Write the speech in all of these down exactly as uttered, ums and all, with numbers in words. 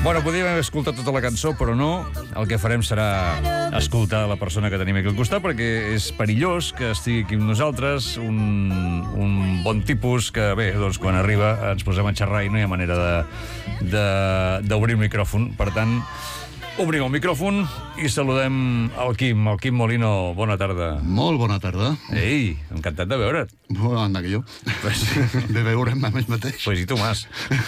Bueno, podríem haver escoltat tota la cançó, però no. El que farem serà escoltar la persona que tenim aquí al costat, perquè és perillós que estigui aquí amb nosaltres, un, un bon tipus que, bé, doncs quan arriba ens posem a xerrar i no hi ha manera d'obrir el micròfon. Per tant, obrim el micròfon i saludem el Quim, el Quim Molino. Bona tarda. Molt bona tarda. Ei, encantat de veure't. Bon, anda que jo. Pues, de veure'm a més mateix. Pues i tu más.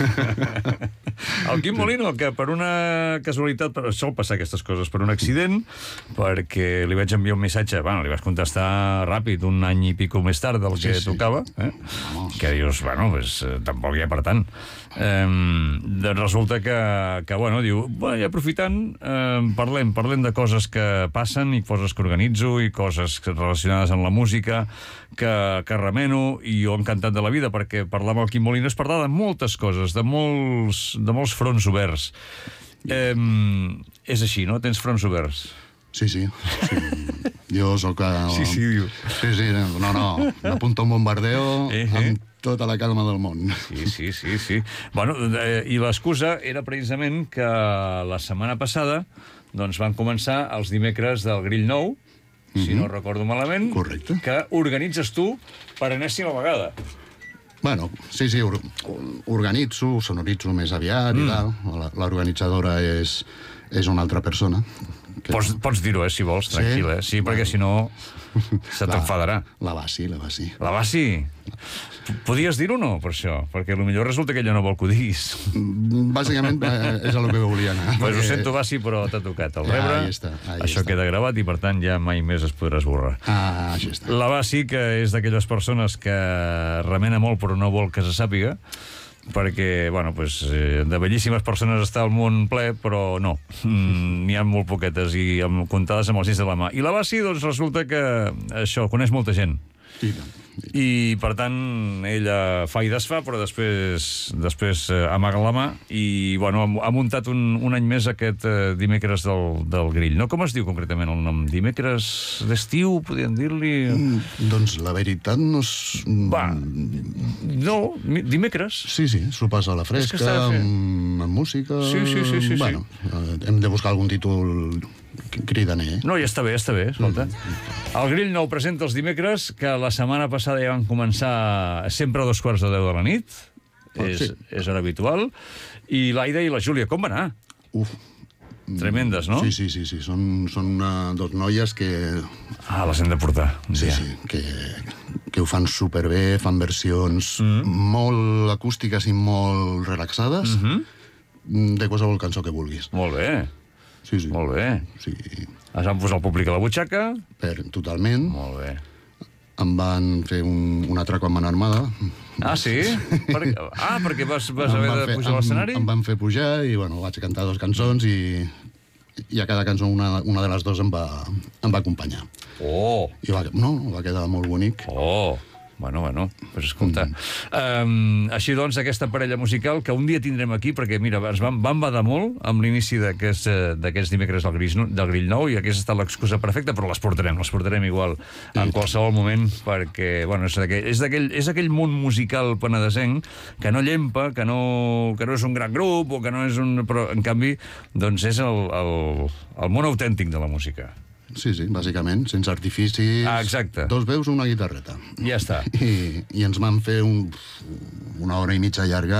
El Quim Molino, que per una casualitat, però sol passar aquestes coses, per un accident, perquè li vaig enviar un missatge, bueno, li vas contestar ràpid, un any i pico més tard del que sí, sí. tocava, eh? que dius, bueno, pues, tampoc hi ha per tant. Eh, doncs resulta que, que bueno, diu, bueno, i aprofitant, eh, parlem, parlem de coses que passen i coses que organitzo i coses relacionades amb la música que, que remeno, i jo encantat de la vida, perquè parlar amb el Quim Molino és parlar de moltes coses, de molts, de molts fronts oberts. Eh, és així, no? Tens fronts oberts? Sí, sí. sí. Jo sóc... El... Sí, sí, diu. Sí, sí, no, no. M'apunto un bombardeo eh, eh. amb tota la calma del món. Sí, sí, sí, sí. Bueno, eh, i l'excusa era precisament que la setmana passada doncs van començar els dimecres del Grill Nou, si mm-hmm. no recordo malament. Correcte. Que organitzes tu per enèsima vegada. Bueno, sí, sí, or organitzo, sonoritzo més aviat mm. i tal. L'organitzadora és, és una altra persona. Que... Pots, pots dir-ho, eh, si vols, tranquil, sí? eh? Sí, perquè si no se t'enfadarà. La Basi, la Basi. La Basi? Podies dir-ho o no, per això? Perquè potser resulta que ella no vol que ho diguis. Bàsicament és el que volia anar. Pues ho sento, Basi, però t'ha tocat el rebre. Ahí està, ahí això està. Queda gravat i, per tant, ja mai més es podrà esborrar. Ah, així està. La Basi, que és d'aquelles persones que remena molt però no vol que se sàpiga, perquè, bueno, pues, de bellíssimes persones està al món ple, però no, n'hi ha molt poquetes i amb, comptades amb els dits de la mà. I la Basi, doncs, resulta que això, coneix molta gent. I tant. I, per tant, ella fa i desfa, però després, després eh, amaga la mà i, bueno, ha muntat un, un any més aquest eh, dimecres del, del Grill, no? Com es diu concretament el nom? Dimecres d'estiu, podríem dir-li? Mm, doncs la veritat no és... Va, no, dimecres. Sí, sí, sopars a la fresca, amb, amb música... Sí, sí, sí, sí, bueno, sí. Hem de buscar algun títol cridaner. No, ja està bé, ja està bé, escolta. El Grill Nou presenta els dimecres, que la setmana passada ja van començar sempre a dos quarts de deu de la nit, oh, és, sí. és hora habitual, i l'Aida i la Júlia, com va anar? Uf. Tremendes, no? Sí, sí, sí, sí. Són, són uh, dos noies que... Ah, les hem de portar. Sí, ja. sí, que, que ho fan superbé, fan versions mm. molt acústiques i molt relaxades, mm-hmm. de qualsevol cançó que vulguis. Molt bé. Sí, sí. Molt bé. Sí. Es van posar el públic a la butxaca? Per, totalment. Molt bé. Em van fer un, un atraco amb una armada. Ah, sí? per... Ah, perquè vas, vas haver de fer, pujar a l'escenari? Em, em van fer pujar i, bueno, vaig cantar dues cançons i, i a cada cançó una, una de les dues em va, em va acompanyar. Oh! I va, no, va quedar molt bonic. Oh! Bueno, bueno, pues escolta. Mm. Um, així doncs, aquesta parella musical que un dia tindrem aquí, perquè, mira, ens van, van badar molt amb l'inici d'aquests uh, dimecres del Grill, del Grill Nou, i aquesta ha estat l'excusa perfecta, però les portarem, les portarem igual en qualsevol moment, perquè, bueno, és aquell, és aquell, és aquell món musical penedesenc que no llempa, que no, que no és un gran grup, o que no és un... però, en canvi, doncs és el, el, el món autèntic de la música. Sí, sí, bàsicament, sense artificis... Ah, exacte. Dos veus, una guitarreta. Ja està. I, i ens van fer un, una hora i mitja llarga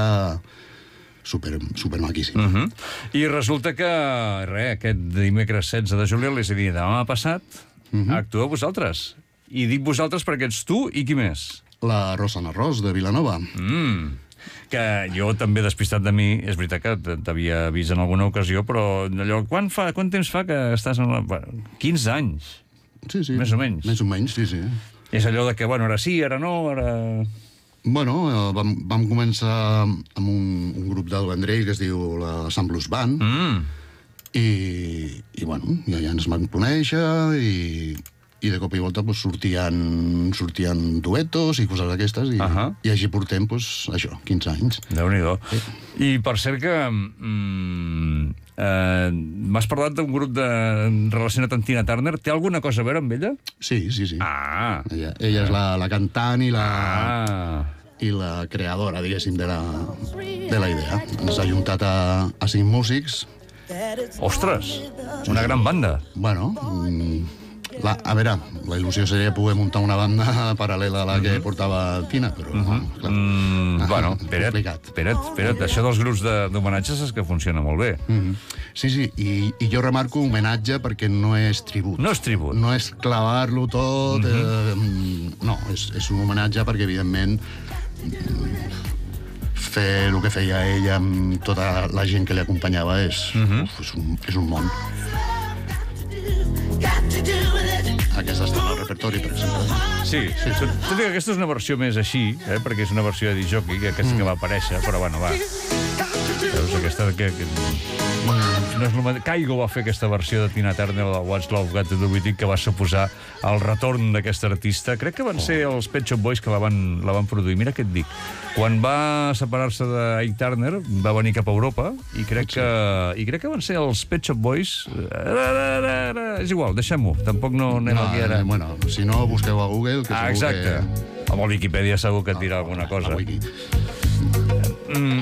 super, super maquíssima. Uh -huh. I resulta que, res, aquest dimecres setze de juliol, és a dir, demà passat, uh -huh. actueu vosaltres. I dic vosaltres perquè ets tu i qui més? La Rosana Ros, de Vilanova. Mm. Que jo també, despistat de mi, és veritat que t'havia vist en alguna ocasió, però allò, quan, fa, quan temps fa que estàs en la... quinze anys. Sí, sí. Més o menys. Més o menys, sí, sí. És allò de que, bueno, ara sí, ara no, ara... Bueno, vam, vam començar amb un, un grup del Vendrell que es diu la Sant Blues Band, mm. i, i, bueno, ja, ja ens vam conèixer, i... i de cop i volta pues, sortien, sortien duetos i coses d'aquestes, i, uh -huh. i així portem, pues, això, quinze anys. Déu-n'hi-do. Sí. I per cert que... Mm, eh, m'has parlat d'un grup de, relacionat amb Tina Turner. Té alguna cosa a veure amb ella? Sí, sí, sí. Ah! Ella, ella és la, la cantant i la... Ah! i la creadora, diguéssim, de la, ve la idea. Ens ha juntat a, a cinc músics. Ostres, una gran banda. Bueno, la, a veure, la il·lusió seria poder muntar una banda paral·lela a la que portava Tina, però, uh -huh. clar, mm, bueno, espera't, espera't, espera't, això dels grups d'homenatges és que funciona molt bé. Uh -huh. Sí, sí, i, i jo remarco homenatge perquè no és tribut. No és tribut. No és clavar-lo tot, uh -huh. eh, no, és, és un homenatge perquè, evidentment, fer el que feia ell amb tota la gent que li acompanyava és, uh -huh. uf, és, un, és un món. Aquesta està al repertori, per exemple. Sí, sí, sí. Tot i que aquesta és una versió més així, eh, perquè és una versió de disc jockey, que aquesta mm. que va aparèixer, però bueno, va. Veus, aquesta que... que... No és el Kygo va fer aquesta versió de Tina Turner de What's Love Got to Do With It, que va suposar el retorn d'aquest artista. Crec que van ser els Pet Shop Boys que la van, la van produir. Mira què et dic. Quan va separar-se d'Ike Turner, va venir cap a Europa, i crec que, i crec que van ser els Pet Shop Boys... És igual, deixem-ho. Tampoc no anem no, aquí ara. Bueno, si no, busqueu a Google, que ah, segur exacte. Que... Amb el Wikipedia segur que et dirà alguna cosa. A Wiki. Mm.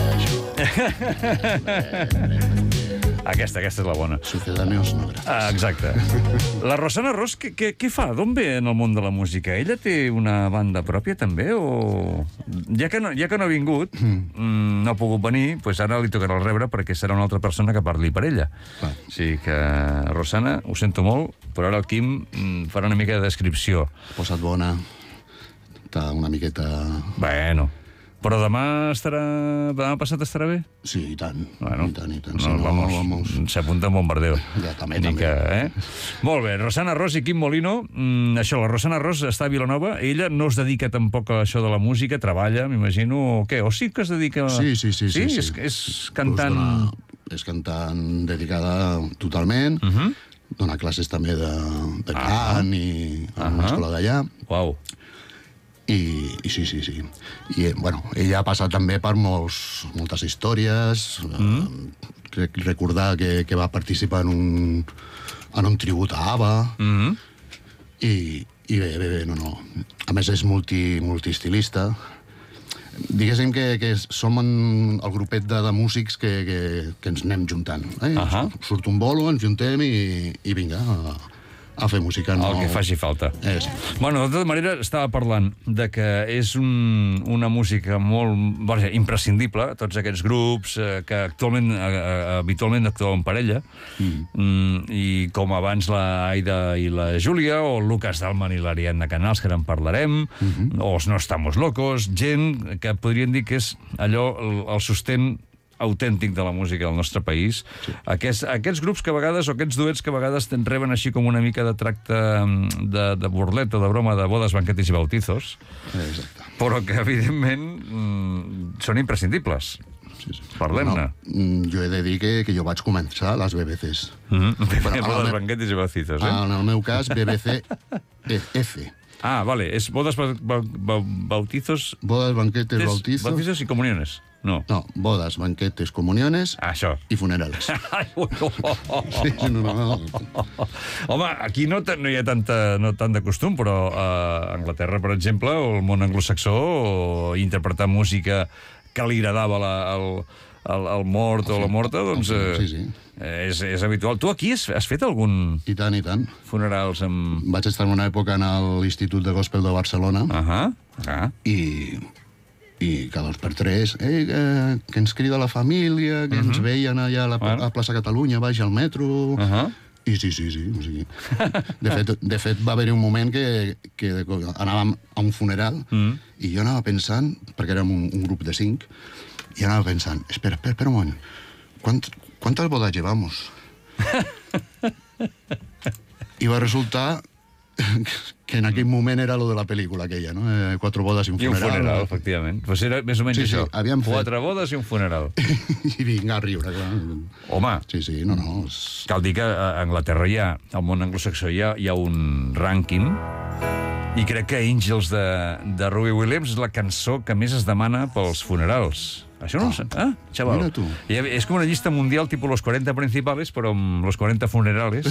Aquesta, aquesta és la bona. Sucedáneos no gratis. Ah, exacte. La Rosana Ros, què, què, què fa? D'on ve en el món de la música? Ella té una banda pròpia, també? O... Ja que no, ja que no ha vingut, mm. no ha pogut venir, doncs ara li tocarà el rebre perquè serà una altra persona que parli per ella. Ah. O sigui que, Rosana, ho sento molt, però ara el Quim farà una mica de descripció. Posa't bona. Està una miqueta... Bueno... Però demà estarà... Demà passat estarà bé? Sí, i tant. Bueno, I tant, i tant. No, Si no, vamos, vamos. s'apunta en bombardeo. Ja, també, Ni també. que, eh? Molt bé, Rosana Ros i Quim Molino. Mm, això, la Rosana Ros està a Vilanova. Ella no es dedica tampoc a això de la música, treballa, m'imagino, o què? O sí que es dedica... Sí, sí, sí. Sí? sí, És, sí. és cantant... Pues dona, és cantant dedicada totalment. Uh -huh. Dona classes també de, de cant uh -huh. i a una uh -huh. escola d'allà. Uau. I, I sí, sí, sí. I, bueno, ella ha passat també per molts, moltes històries. Mm. Eh, crec recordar que, que va participar en un, en un tribut a ABBA. Mm. I, i bé, bé, bé, no, no. A més, és multi, multiestilista. Diguéssim que, que som en el grupet de, de músics que, que, que ens anem juntant. Eh? Uh -huh. Surt un bolo, ens juntem i, i vinga... A, a fer música. No... El que faci falta. Eh, sí. Bueno, de tota manera, estava parlant de que és un, una música molt vaja, imprescindible, tots aquests grups eh, que actualment, eh, habitualment actuen en parella, mm. Mm, i com abans la Aida i la Júlia, o el Lucas Dalman i l'Ariadna Canals, que ara en parlarem, mm-hmm. o els No Estamos Locos, gent que podrien dir que és allò, el, el sostén autèntic de la música del nostre país. Sí. Aquests, aquests grups que a vegades, o aquests duets que a vegades te'n reben així com una mica de tracte de, de burlet o de broma de bodes, banquetes i bautizos, exacte. Però que, evidentment, mm, són imprescindibles. Sí, sí. Parlem-ne. Bueno, jo he de dir que, que jo vaig començar a les B B Cs. Mm-hmm. Bueno, bodes, meu... banquetes i bautizos, eh? En el meu cas, B B C F. Ah, vale, és bodes, ba ba ba bautizos... Bodes, banquetes, Des, bautizos... Bautizos i comuniones. No. No, bodas, banquetes, comuniones ah, això. I funerales. Ai, oh, oh, oh. Sí, no, no, no. Home, aquí no, no hi ha tanta, no tant de costum, però a Anglaterra, per exemple, o el món anglosaxó, interpretar música que li agradava la, el, el, el mort o la morta, doncs eh, sí, sí. És, és habitual. Tu aquí has, has fet algun... I tant, i tant. Funerals amb... Vaig estar en una època en l'Institut de Gospel de Barcelona. Uh -huh. ah. I... i cada dos per tres, eh, que, que ens crida la família, que uh -huh. ens veien allà a la a plaça Catalunya, baix al metro... Uh -huh. I sí, sí, sí. O sigui, de, fet, de fet, va haver-hi un moment que, que anàvem a un funeral uh -huh. i jo anava pensant, perquè érem un, un grup de cinc, i anava pensant, espera, espera, espera un moment, ¿Quant, ¿cuántas bodas llevamos? I va resultar que en aquell moment era lo de la pel·lícula aquella, no? Eh, quatre bodes i un funeral. I un funeral, efectivament. Pues era més o menys sí, sí, això. Quatre fet... bodes i un funeral. I vinga a riure, clar. Home, sí, sí, no, no. És... cal dir que a Anglaterra hi ha, al món anglosaxó hi ha, hi ha un rànquing, i crec que Angels de, de Robbie Williams és la cançó que més es demana pels funerals. Això no ho sé. Ah, xaval. Mira tu. És com una llista mundial tipus los cuarenta principales, però amb los cuarenta funerales.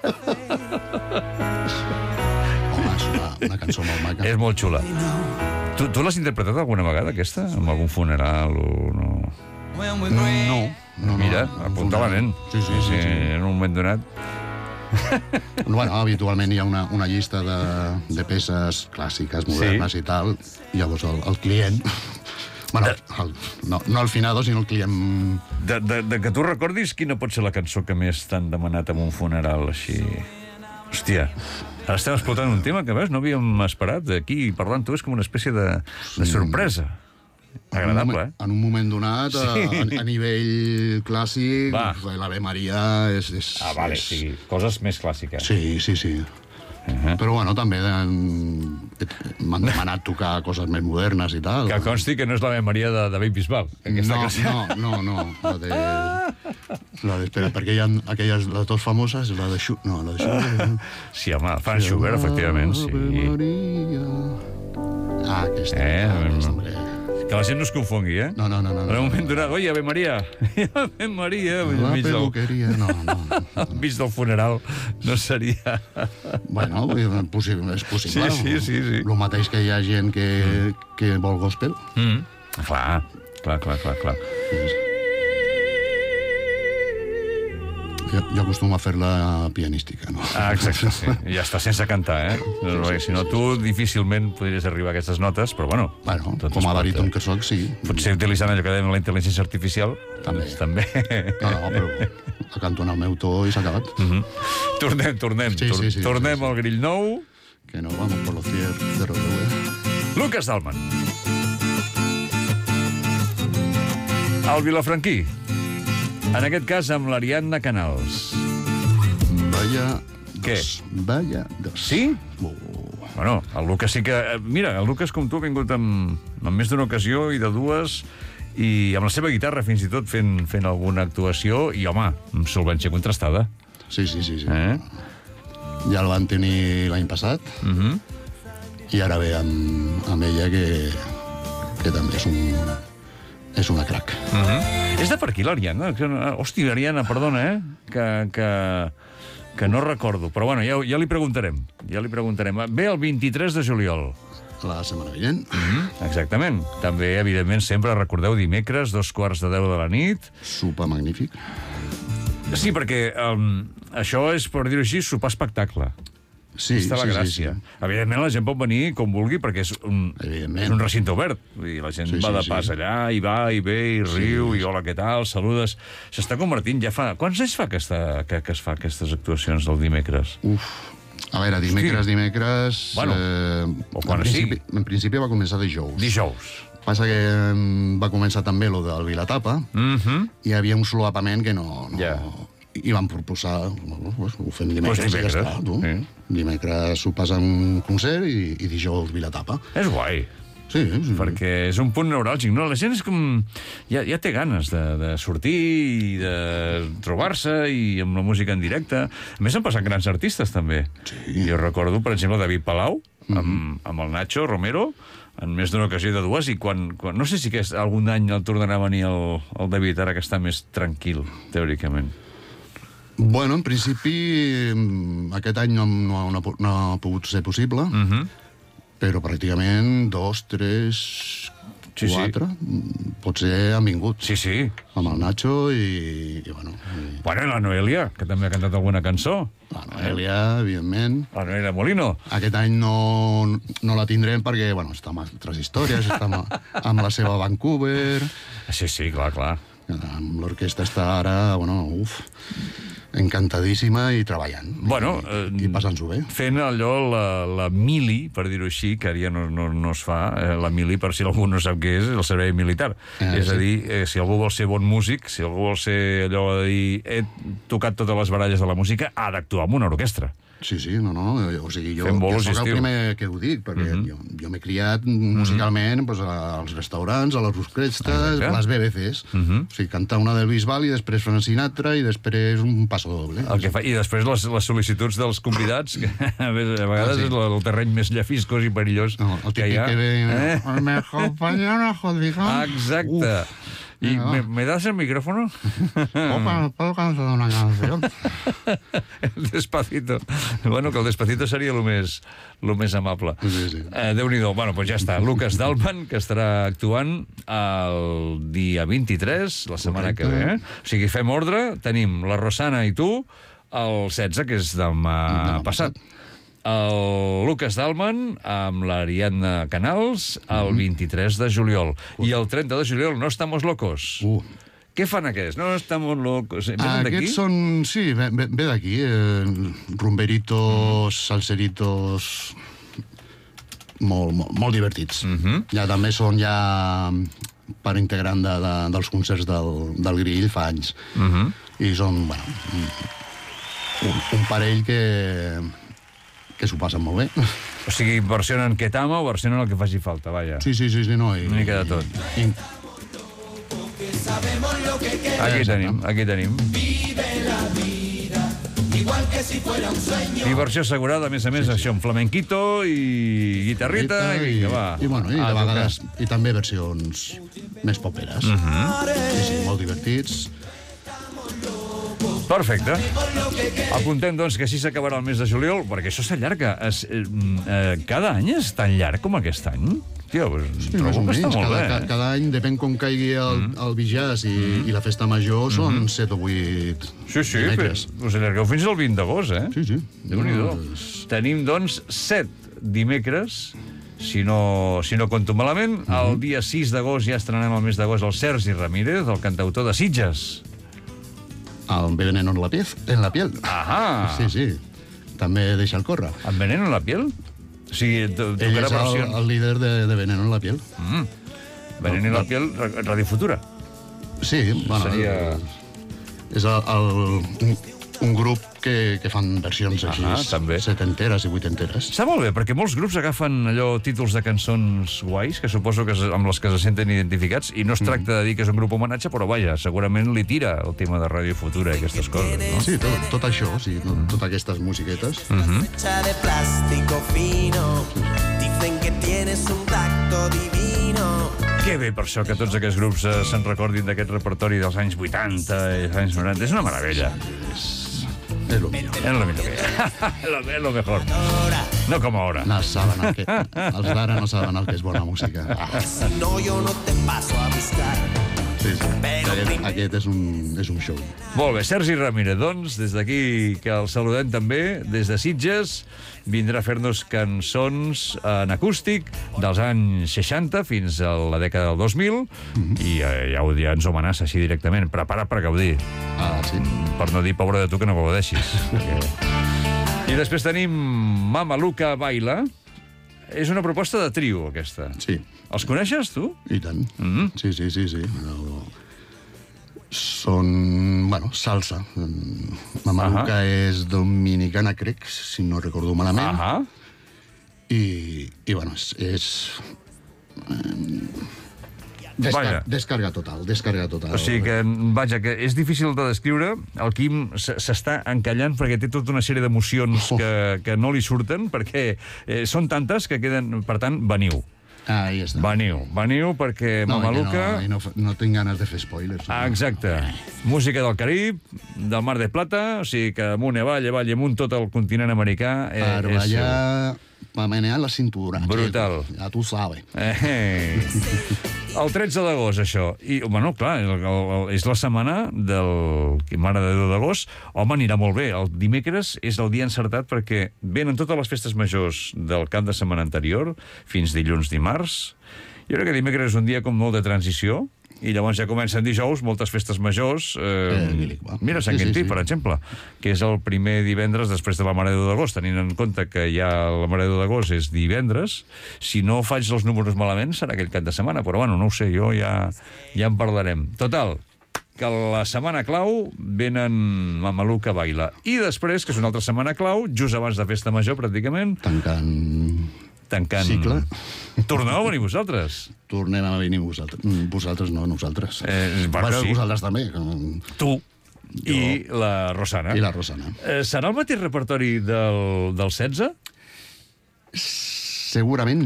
Home, és una, una cançó molt maca. És molt xula. Tu, tu l'has interpretat alguna vegada, aquesta? En algun funeral o no? No. no Mira, no, apunta-la, nen. Sí, sí, sí. sí. En un moment donat. Bueno, habitualment hi ha una, una llista de, de peces clàssiques, modernes sí. i tal, i llavors el, el client... Bueno, de... el, no, no el finado, sinó el client... De, de, de que tu recordis, quina pot ser la cançó que més t'han demanat en un funeral, així... Hòstia, ara estem explotant un tema que, veus, no havíem esperat. Aquí, parlant tu, és com una espècie de, de sorpresa. Agradable, eh? En un moment donat, sí. a, a nivell clàssic, l'Ave Maria és, és... Ah, vale, és... sí, coses més clàssiques. Sí, sí, sí. Uh-huh. Però, bueno, també m'han demanat tocar coses més modernes i tal. Que consti que no és l'Ave Maria de David Bisbal. No, no, no, no. La de... La de... Espera, perquè hi ha aquelles, les dues famoses, la de Schubert... No, la de Schubert... Sí, home, Franz Schubert, efectivament, sí. Ave Maria... Ah, aquesta. Eh, ah, aquesta hombre. Que la gent no es confongui, eh? No, no, no. no en un moment donat, oi, Ave Maria. Ave Maria. La peluqueria, no, no. Enmig del funeral no seria... Bueno, és possible. Sí, sí, sí, sí. El mateix que hi ha gent que, que vol gospel. Mm. Clar, clar, clar, clar, clar. Jo, jo acostumo a fer-la pianística, no? Ah, exacte, sí. Ja està, sense cantar, eh? Sí, sí, si no, tu difícilment podries arribar a aquestes notes, però bueno... Bueno, com a baríton que soc, sí. Potser utilitzant allò que dèiem la intel·ligència artificial. També. També. No, no, però canto en el meu to i s'ha acabat. Mm-hmm. Tornem, tornem. Sí, sí, sí, tornem sí, sí. al grill nou. Que no vamos por los cerros de Úbeda. Lucas Dalman. El vilafranquí. En aquest cas, amb l'Ariadna Canals. Vaya Què? dos. Vaya dos. Sí? Oh. Bueno, el Lucas sí que... Mira, el Lucas, com tu, ha vingut amb, amb més d'una ocasió i de dues, i amb la seva guitarra, fins i tot, fent, fent alguna actuació, i, home, amb solvència contrastada. Sí, sí, sí. sí. Eh? Ja el van tenir l'any passat, Uh-huh. i ara ve amb, amb ella, que, que també és un... És una crac. Uh-huh. És de per aquí, l'Ariadna? Hòstia, Ariadna, perdona, eh? Que, que, que no recordo. Però, bueno, ja, ja li preguntarem. Ja li preguntarem. Ve el vint-i-tres de juliol. La setmana vinent. Mm-hmm. Exactament. També, evidentment, sempre recordeu dimecres, dos quarts de deu de la nit. Sopar magnífic. Sí, perquè um, això és, per dir-ho així, sopar espectacle. Sí, Està la sí, gràcia. sí, sí. Evidentment, la gent pot venir com vulgui, perquè és un, és un recinte obert. Vull dir, la gent Sí, va sí, de sí. pas allà, i va, i ve, i riu, i hola, què tal, saludes... S'està convertint, ja fa... Quants anys fa aquesta, que, que es fa aquestes actuacions del dimecres? Uf. A veure, dimecres, Hosti. dimecres... Bueno, eh, o quan en, principi, sigui. en principi va començar dijous. Dijous. Passa que mm, va començar també lo del Vilatapa, Mhm. i hi havia un solapament que no... no Ja. I van proposar, bueno, pues, ho fem dimecres, Pues dimecres, i ja està. Tu. sí. Dimecres sopars en un concert i, i dijous Vilatapa. És guai. Sí, sí. Perquè és un punt neuràlgic, no? La gent és com... Ja, ja té ganes de, de sortir i de trobar-se i amb la música en directe. A més, han passat grans artistes, també. Sí. Jo recordo, per exemple, David Palau, amb, amb el Nacho Romero, en més d'una ocasió de dues, i quan, quan... No sé si aquest, algun any el tornarà a venir el, el David, ara que està més tranquil, teòricament. Bueno, en principi, mm, aquest any no, no, no, ha- no ha pogut ser possible, Mhm. però pràcticament dos, tres, Sí, sí. quatre, mm, potser han vingut. Sí, sí. Amb el Nacho i, i bueno... I, Bueno, i la Noelia, que també ha cantat alguna cançó. la Noelia, evidentment. La Noelia Molino. Aquest any no, no la tindrem perquè, bueno, està amb altres històries, està amb, amb la seva Vancouver, Sí, sí, clar, clar. amb l'orquestra està ara, bueno, uf, encantadíssima i treballant. Bueno, I, eh, i passant-s'ho bé. Fent allò, la, la mili, per dir-ho així, que ara ja no, no, no es fa, eh, la mili, per si algú no sap què és, el servei militar. Eh, és a sí. dir, eh, si algú vol ser bon músic, si algú vol ser allò de dir he tocat totes les baralles de la música, ha d'actuar amb una orquestra. Sí, sí, no, no, o sigui, jo, Fent jo bolos i soc el estiu. primer que ho dic, perquè Mhm. jo, jo m'he criat musicalment pues, als restaurants, a les orquestres, Exacte. a les B B Cs. Mhm. O sigui, cantar una del Bisbal i després Frank Sinatra i després un passo doble. El que fa, I després les, les sol·licituds dels convidats, que a vegades, a vegades Ah, sí. és el, el terreny més llafiscós i perillós No, el que típic hi ha. que ve... Eh? El meu company no jodiga. Exacte. ¿Y me, me das el micrófono? Opa, ¿puedo cantar una canción? El Despacito. Bueno, que el Despacito seria el més, el més amable. Sí, sí. Eh, Déu-n'hi-do. Bueno, doncs ja està. Lucas Dalman, que estarà actuant el dia vint-i-tres, la setmana Correcte. que ve. Eh? O sigui, fem ordre. Tenim la Rosana i tu el setze, que és demà, demà passat. El Lucas Dalman amb l'Ariadna Canals el vint-i-tres de juliol. I el trenta de juliol no estamos locos. Uh. Què fan aquests? No estamos locos. Venen d'aquí? Aquests són... Sí, ve, ve, ve d'aquí. Eh, rumberitos, salseritos... Molt, molt, molt divertits. Uh -huh. Ja també són ja part integrant de, de, dels concerts del, del Grill fa anys. Uh -huh. I són, bueno, un, un parell que... que s'ho passen molt bé. O sigui, versionen Ketama o versionen el que faci falta, vaja. Sí, sí, sí, sí no. I, Una mica de tot. I, Aquí tenim, aquí tenim. Diversió assegurada, a més a més, això, un flamenquito i guitarrita, i vinga, va. I, bueno, i, a de tocar. vegades, i també versions més poperes. Uh -huh. Sí, sí, molt divertits. Perfecte. Apuntem, doncs, que així s'acabarà el mes de juliol, perquè això s'allarga. Es, eh, eh, cada any és tan llarg com aquest any? Tio, pues, Sí, trobo més o que menys. està molt Cada, bé. ca, cada any, depèn com caigui el, mm -hmm. el Bijàs i, mm -hmm. i la festa major, són mm -hmm. set o vuit Sí, sí, dimecres. però us allargueu fins al vint d'agost, eh? Sí, sí. Déu-n'hi-do. No, Tenim, doncs, set dimecres, si no, si no compto malament. Mhm. El dia sis d'agost ja estrenem el mes d'agost el Sergi Ramírez, el cantautor de Sitges. El Veneno en la piel. En la piel. Ahà! Sí, sí. També deixa el córrer. Amb veneno en la piel? O sigui, to- Ell tocarà és el, versions... el líder de, de Veneno en la piel. Mm. Veneno en la piel, ra- Radio Futura. Sí, bueno, Seria- és el, el, un, un grup que, que fan versions així, Ah, també. setenteres i vuitenteres. Està molt bé, perquè molts grups agafen allò títols de cançons guais, que suposo que es- amb les que se senten identificats, i no es tracta de dir que és un grup homenatge, però vaja, segurament li tira el tema de Radio Futura i aquestes coses, no? Sí, tot, tot això, sí, tot, totes aquestes musiquetes. Hecha de plástico fino. Dicen que tienes un tacto divino. Que bé per això que tots aquests grups eh, se'n recordin d'aquest repertori dels anys vuitanta i dels anys noranta. És una meravella. És lo millor. És lo millor que hi ha. Lo- És lo mejor. No com ara. No saben el que... Els d'ara no saben el que és bona música. Ah, Si no, yo no te paso a buscar. sí, sí. Aquest, aquest és, un, és un show. Molt bé, Sergi Ramírez, doncs, des d'aquí que el saludem també, des de Sitges, vindrà a fer-nos cançons en acústic dels anys seixanta fins a la dècada del dos mil, i eh, ja, ho, ja ens ho amenaça així directament. Prepara't per gaudir, Ah, sí. per no dir pobre de tu que no gaudeixis. I després tenim Mama Luca Baila. És una proposta de trio, aquesta. Sí, Els coneixes, tu? i tant. Mm. Sí, sí, sí, sí. Però són, bueno, salsa. Mamaluca Ahà. és dominicana, crec, si no recordo malament. Ahà. I, i bueno, és... és eh, descar Vaja. descarga total, descarga total. O sigui que, vaja, que és difícil de descriure. El Quim s- s'està encallant perquè té tota una sèrie d'emocions que, que no li surten, perquè eh, són tantes que queden... Per tant, veniu. Ah, ahí està. Veniu, veniu perquè No, Mamaluca... i no, i no, no tinc ganes de fer spoilers. Ah, exacte. Música del Carib, del Mar de Plata, o sigui que amunt i avall, avall i amunt tot el continent americà. Eh, Per és ballar, per menear la cintura. Brutal. Ja tu sabes. Eh. El tretze d'agost, això. I, bueno, clar, el, el, el, és la setmana del Mare de Déu d'agost. Home, anirà molt bé. El dimecres és el dia encertat perquè venen totes les festes majors del cap de setmana anterior, fins dilluns, dimarts. Jo crec que dimecres és un dia com molt de transició, i llavors ja comencen dijous moltes festes majors. Eh, Eh, Guilic, va. mira, Sant Sí, sí, Quintí, sí. per exemple, que és el primer divendres després de la Mare de Déu d'agost, tenint en compte que ja la Mare de Déu d'agost és divendres. Si no faig els números malament, serà aquell cap de setmana, però bueno, no ho sé, jo ja, ja en parlarem. Total, que la setmana clau venen Mamaluca Baila. I després, que és una altra setmana clau, just abans de Festa Major, pràcticament, Tancant tancant... cicle. Torneu a venir vosaltres. Tornem a venir vosaltres. Mm, Vosaltres no, nosaltres. Eh, bueno, bueno, sí. vosaltres també. com- Tu i la Rosana. I la Rosana. Eh, serà el mateix repertori del, del setze? Segurament no.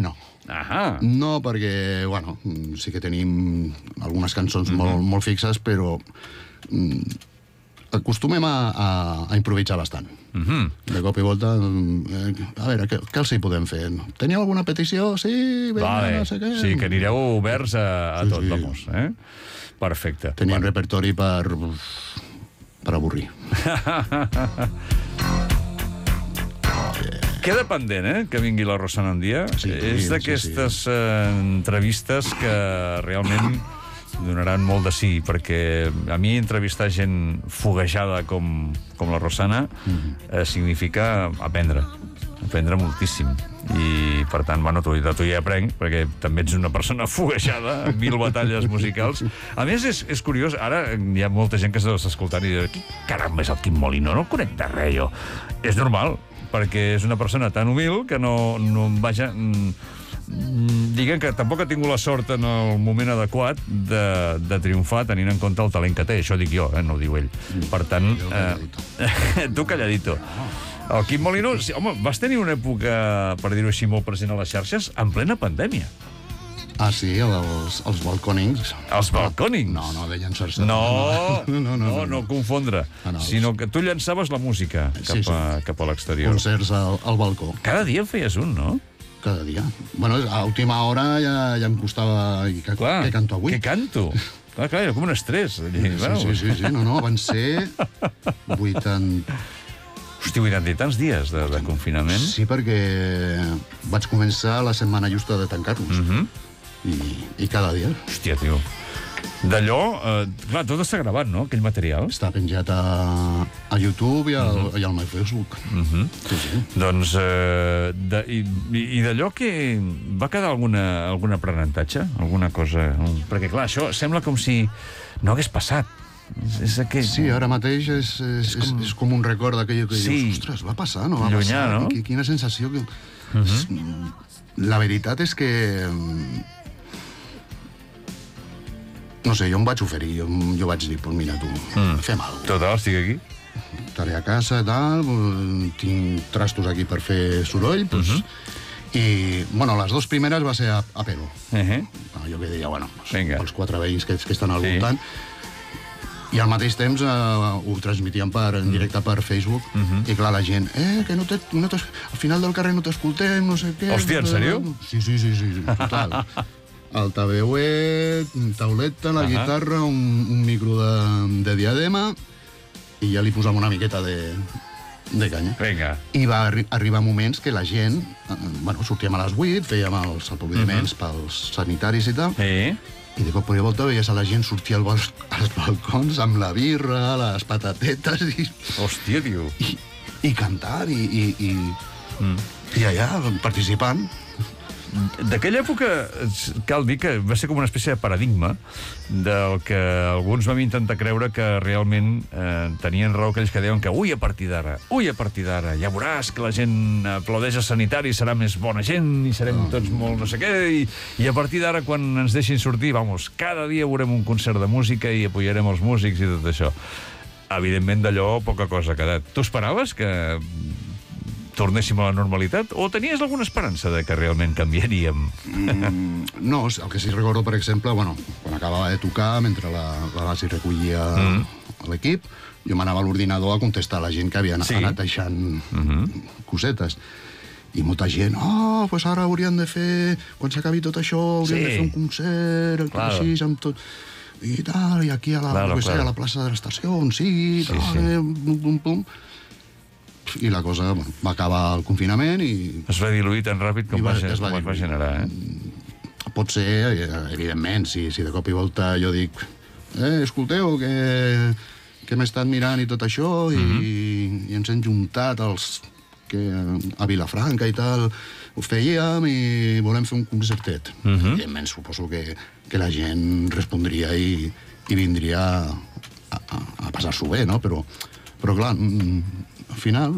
Ahà. No, perquè, bueno, sí que tenim algunes cançons mm-hmm. molt, molt fixes, però mm, acostumem a, a, a improvisar bastant. Mm-hmm. De cop i volta, eh, a veure, què, què els hi podem fer? Teniu alguna petició? Sí, vinga, vale. no sé què. Sí, que anireu oberts a, a sí, tot, sí. vamos. Eh? Perfecte. Tenim bueno. repertori per, per avorrir. Queda pendent, eh?, que vingui la Rosana un dia. Sí, és d'aquestes sí, sí. eh, entrevistes que realment donaran molt de sí, perquè a mi entrevistar gent foguejada com, com la Rosana eh, significa aprendre, aprendre moltíssim. I, per tant, bueno, tu, de tu hi aprenc, perquè també ets una persona foguejada en mil batalles musicals. A més, és, és curiós, ara hi ha molta gent que s'està escoltant i diu, qui caram és el Quim Molino? No el conec de res, jo. És normal, perquè és una persona tan humil que no, no vaja... Diguem que tampoc ha tingut la sort en el moment adequat de, de triomfar tenint en compte el talent que té. Això dic jo, eh? No ho diu ell. Per tant, eh, tu calladito. El Quim Molino, sí, home, vas tenir una època, per dir-ho així, molt present a les xarxes, en plena pandèmia. Ah, sí, els, els balcònings. Els balcònings? No, no, de llançar-se. No, no, no, no, no, no confondre. Ah, no, sinó que tu llançaves la música cap sí, sí. a, cap a l'exterior. Concerts al, al balcó. Cada dia feies un, no? Cada dia. Bueno, a última hora ja, ja em costava... Què canto avui? Què canto? Clar, clar, era com un estrès. Sí, sí, sí, sí, no, no, van ser vuitanta... Hosti, vuitanta i tants dies de, de confinament. Sí, perquè vaig començar la setmana justa de tancar-nos. Mm-hmm. I, I cada dia. Hòstia, tio. D'allò, eh, clar, tot està gravat, no?, aquell material. Està penjat a, a YouTube i, al, mm-hmm. i al meu Facebook. Mm-hmm. Sí, sí. Doncs, eh, de, i, i d'allò que va quedar alguna, algun aprenentatge? Alguna cosa? Un... Perquè, clar, això sembla com si no hagués passat. És, és aquell... Sí, ara mateix és, és, és, com... és com un record d'aquell que sí. dius, ostres, va passar, no va Llunyà, passar? No? Quina sensació que... Mm-hmm. La veritat és que... No sé, jo em vaig oferir, jo, jo vaig dir, pues mira, tu, mm. fem alguna cosa. Total, estic aquí. Estaré a casa, tal, tinc trastos aquí per fer soroll, pues, uh-huh. i, bueno, les dues primeres va ser a, a pelo. Uh-huh. Bueno, jo que deia, bueno, pues, els quatre veïns que, que estan al sí. voltant, i al mateix temps eh, ho transmitíem per, en directe per Facebook, uh-huh. i clar, la gent, eh, que no te, no te, al final del carrer no t'escoltem, no sé què... Hòstia, en sèrio? Sí, sí, sí, sí, sí total. Altaveuet, tauleta, la uh-huh. guitarra, un, un micro de, de diadema, i ja li posàvem una miqueta de, de canya. Vinga. I va arri arribar moments que la gent... Eh, bueno, sortíem a les vuit, fèiem els aplaudiments uh-huh. pels sanitaris i tal, sí. i de cop i volta veies a la gent sortir al bal als balcons amb la birra, les patatetes i... Hòstia, tio. I, i cantant, i, i, i, mm. i allà, participant. D'aquella època, cal dir que va ser com una espècie de paradigma del que alguns vam intentar creure que realment eh, tenien raó aquells que deien que ui, a partir d'ara, ui, a partir d'ara, ja veuràs que la gent aplaudeix a sanitari, serà més bona gent i serem tots molt no sé què, i, i a partir d'ara, quan ens deixin sortir, vamos, cada dia veurem un concert de música i apoyarem els músics i tot això. Evidentment, d'allò poca cosa ha quedat. Tu esperaves que tornéssim a la normalitat? O tenies alguna esperança de que realment canviaríem? Mm, no, el que sí recordo, per exemple, bueno, quan acabava de tocar, mentre la, la base recollia mm. l'equip, jo m'anava a l'ordinador a contestar a la gent que havia sí. anat deixant mm-hmm. cosetes. I molta gent, oh, pues ara hauríem de fer, quan s'acabi tot això, hauríem sí. de fer un concert, claro. així, amb tot... I tal, i aquí a la, claro, claro. Sé, a la plaça de l'estació, on sigui, sí, tal, sí. Eh, pum, pum, pum. I la cosa, bueno, va acabar el confinament i... Es va diluir tan ràpid com, va, va, es va, com es va generar, eh? Pot ser, evidentment, si, si de cop i volta jo dic eh, escolteu, que, que m'he estat mirant i tot això, i, mm-hmm. i ens hem juntat els que a Vilafranca i tal, ho fèiem i volem fer un concertet. Mm-hmm. Evidentment, suposo que, que la gent respondria i, i vindria a, a, a passar-s'ho bé, no? Però, però clar... al final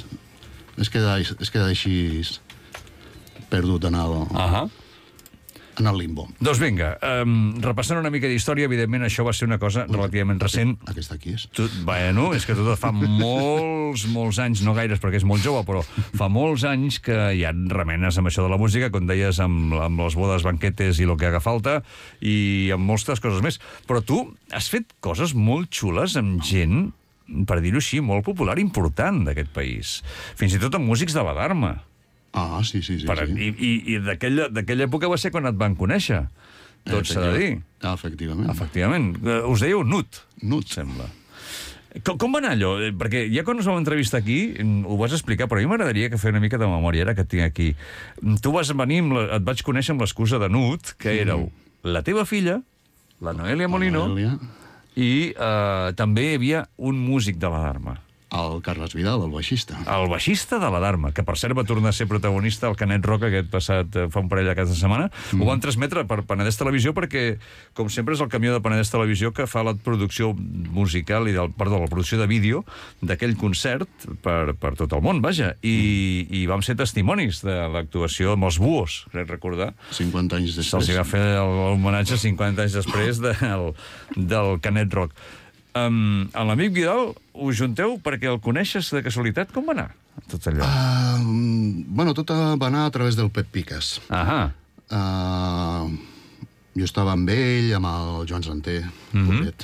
es queda, es queda així perdut en el, uh-huh. en el limbo. Doncs vinga, um, repassant una mica d'història, evidentment això va ser una cosa relativament recent. Aquesta aquí és. Tu, bueno, és que tot fa molts, molts anys, no gaires perquè és molt jove, però fa molts anys que hi ha remenes amb això de la música, com deies, amb, amb les bodes, banquetes i el que haga falta, i amb moltes coses més. Però tu has fet coses molt xules amb gent, per dir-ho així, molt popular, important d'aquest país. Fins i tot amb músics de la Dharma. Ah, sí, sí, sí. Per, sí. I i, i d'aquella època va ser quan et van conèixer. Tot s'ha de dir. Ah, efectivament. Efectivament. Us dèieu Nut. Nut. Sembla. Com, com va anar allò? Perquè ja quan us vam entrevistar aquí ho vas explicar, però a mi m'agradaria que fer una mica de memòria, ara que et tinc aquí. Tu vas venir, amb la, et vaig conèixer amb l'excusa de Nut, que éreu la teva filla, la Noelia Molino, la Noelia. I eh, també hi havia un músic de la Dharma. El Carles Vidal, el baixista. El baixista de la Dharma, que per cert va tornar a ser protagonista al Canet Rock aquest passat eh, fa un parell de cada setmana. Mm. Ho van transmetre per Penedès Televisió perquè, com sempre, és el camió de Penedès Televisió que fa la producció musical i del, perdó, la producció de vídeo d'aquell concert per, per tot el món, vaja. I, mm. i vam ser testimonis de l'actuació amb els Buos, crec recordar. cinquanta anys després. Se'ls va fer l'homenatge cinquanta anys després del, del Canet Rock. Um, amb l'amic Vidal us junteu perquè el coneixes de casualitat? Com va anar tot allò? Uh, bueno, tot va anar a través del Pep Piques. Ahà. Uh, jo estava amb ell, amb el Joan Santer, mm -hmm.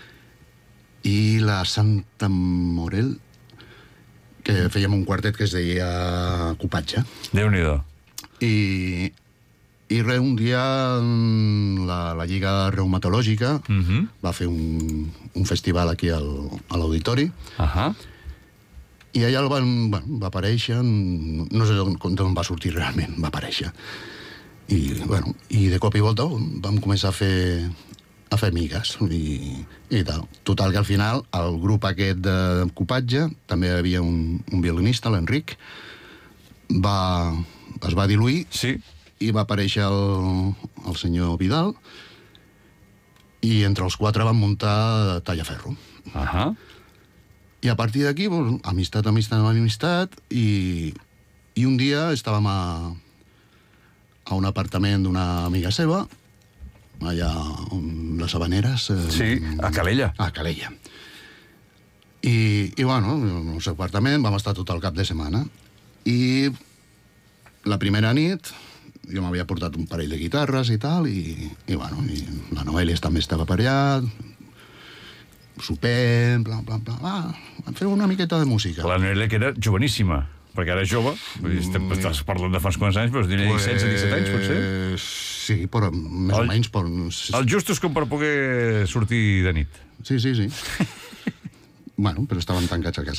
i la Santa Morel, que fèiem un quartet que es deia Copatge. Déu-n'hi-do. I... I res, un dia la, la Lliga Reumatològica uh -huh. va fer un, un festival aquí al, a l'auditori. Uh -huh. I allà el van, bueno, va aparèixer, no sé d'on va sortir realment, va aparèixer. I, bueno, i de cop i volta vam començar a fer, a fer amigues i, i tal. Total, que al final el grup aquest de Copatge, també hi havia un, un violinista, l'Enric, va, es va diluir. Sí. I va aparèixer el, el senyor Vidal i entre els quatre van muntar Tallaferro. Ahà. I a partir d'aquí, pues, amistat, amistat, amistat, i, i un dia estàvem a, a un apartament d'una amiga seva, allà a les Habaneres. Eh, sí, a Calella. A Calella. I, i bueno, en el seu apartament vam estar tot el cap de setmana. I la primera nit jo m'havia portat un parell de guitarres i tal, i, i bueno, i la Noelia també estava per allà, sopem, bla, bla, bla, ah, vam fer una miqueta de música. La Noelia, que era joveníssima, perquè ara és jove, mm. estàs parlant de fa uns quants anys, però tenia pues, setze, disset anys, potser? Sí, però més el, o menys... Però... El justos com per poder sortir de nit. Sí, sí, sí. Bueno, però estàvem tancats a casa.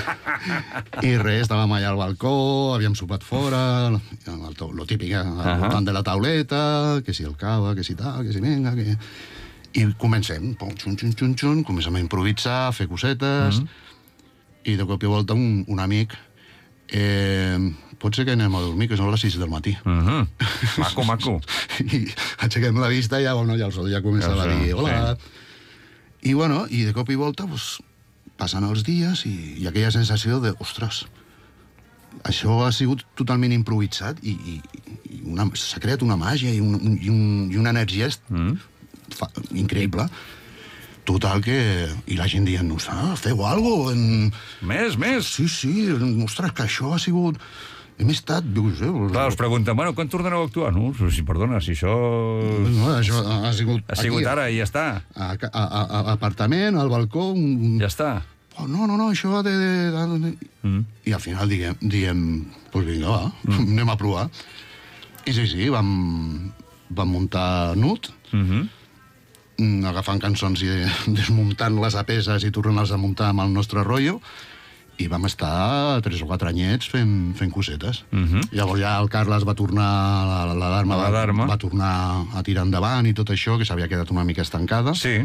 I res, estàvem allà al balcó, havíem sopat fora, lo típic, al uh -huh. voltant de la tauleta, que si el cava, que si tal, que si venga, que... I comencem, pum, xun, xun, xun, xun, comencem a improvisar, a fer cosetes, uh -huh. i de cop i volta un, un amic, eh, pot ser que anem a dormir, que són les sis del matí. Uh -huh. Maco, maco. I aixequem la vista i ja, bueno, ja el sol ja començava ja a dir, hola. Sí. I bueno, i de cop i volta, pues, passen els dies i, i aquella sensació de, ostres, això ha sigut totalment improvisat i, i, i s'ha creat una màgia i, un, i, un, i una energia mm. fa, increïble. Total que... I la gent dient, ostres, feu alguna cosa. En... Més, més. Sí, sí, ostres, que això ha sigut... Hem estat... No sé, clar, us pregunten, bueno, quan tornareu a actuar? No, si, perdona, si això... No, això ha sigut... Ha sigut aquí, ara i ja està. A, a, a, a apartament, al balcó... Un... Ja està. Oh, no, no, no, això ha de... de, de... Mm. I al final diguem, diem, doncs vinga, va, mm. anem a provar. I sí, sí, vam, vam muntar Nut, mm-hmm. agafant cançons i desmuntant les a peces i tornant-les a muntar amb el nostre rotllo, i vam estar tres o quatre anyets fent, fent cosetes. Mm-hmm. Llavors ja el Carles va tornar, la, la, Dharma, la Dharma va, va tornar a tirar endavant i tot això, que s'havia quedat una mica estancada. Sí.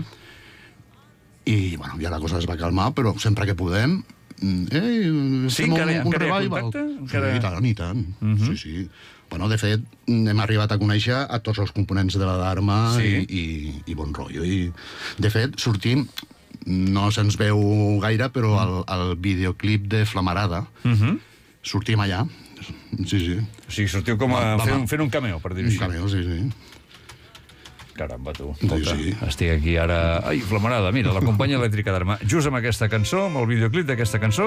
I, bueno, ja la cosa es va calmar, però sempre que podem... Eh, sí, encara, un, un encara hi ha contacte? Encara... Sí, i tant, i tant. Uh-huh. Sí, sí. Bueno, de fet, hem arribat a conèixer a tots els components de la Dharma sí. i, i, i bon rotllo. I, de fet, sortim... No se'ns veu gaire, però el, el videoclip de Flamarada uh-huh. sortim allà. Sí, sí. O sigui, sortiu com a... fent, un- fent un cameo, per dir-ho Un així. cameo, sí, sí. Caramba, tu. Escolta, Sí, sí. estic aquí ara... Ai, flamarada, mira, la companya elèctrica d'Armà. Just amb aquesta cançó, amb el videoclip d'aquesta cançó...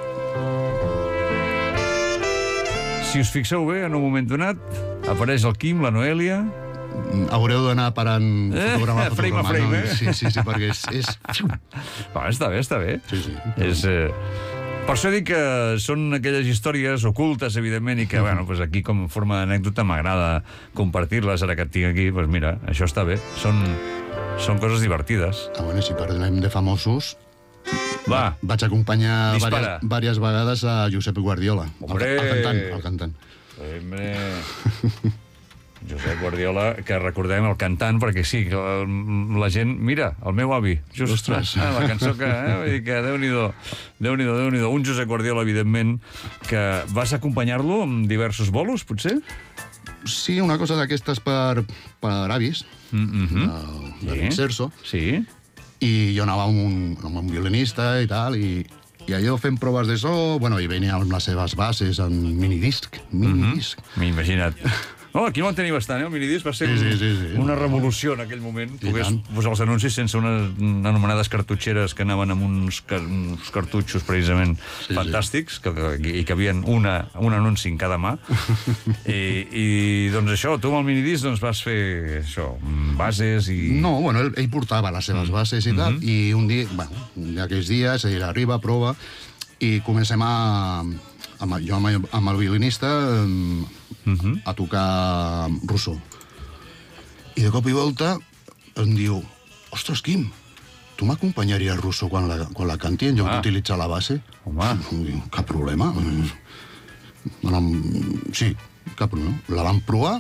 Si us fixeu bé, en un moment donat, apareix el Quim, la Noèlia... Haureu d'anar parant fotograma a frame a fotograma. frame, no? eh? Sí, sí, sí, perquè és... és... Va, està bé, està bé. Sí, sí. És... Eh... Per això dic que són aquelles històries ocultes, evidentment, i que, bueno, pues aquí, com a forma d'anècdota, m'agrada compartir-les, ara que et tinc aquí, pues mira, això està bé. Són, són coses divertides. Ah, bueno, si parlem de famosos, Va, vaig acompanyar Dispara. diverses vegades a Josep Guardiola, el, Hombre. el cantant, el cantant. Hombre... Josep Guardiola, que recordem el cantant, perquè sí, que la, la gent... Mira, el meu avi, just Ostres. ah, la cançó que... Eh, vull dir que Déu-n'hi-do, Déu-n'hi-do, Déu-n'hi-do. Un Josep Guardiola, evidentment, que vas acompanyar-lo amb diversos bolos, potser? Sí, una cosa d'aquestes per, per avis, Mm-hmm. de, de l'Inserso, Sí. i jo anava amb un, amb un violinista i tal, i, i allò fent proves de so, bueno, i venia amb les seves bases en minidisc, minidisc. M'he imaginat. No, aquí no en tenia bastant, eh? El minidisc va ser Sí, sí, sí, sí. una revolució en aquell moment. I Pogués tant. posar els anuncis sense unes anomenades cartutxeres que anaven amb uns, car uns cartutxos precisament Sí, sí, fantàstics, que, que, i que havien una, un anunci en cada mà. I, I doncs això, tu amb el minidisc doncs, vas fer això, bases i... No, bueno, ell, ell portava les seves bases i tal, i un dia, bueno, aquells dies, ell arriba, prova, i comencem a... Amb, jo amb, el- amb el violinista uh-huh. a tocar Rousseau. I de cop i volta em diu, ostres, Quim, tu m'acompanyaries Rousseau quan la, quan la canti en lloc Ah. d'utilitzar la base? Home. Diu, cap problema. Bueno, sí, cap problema. La vam provar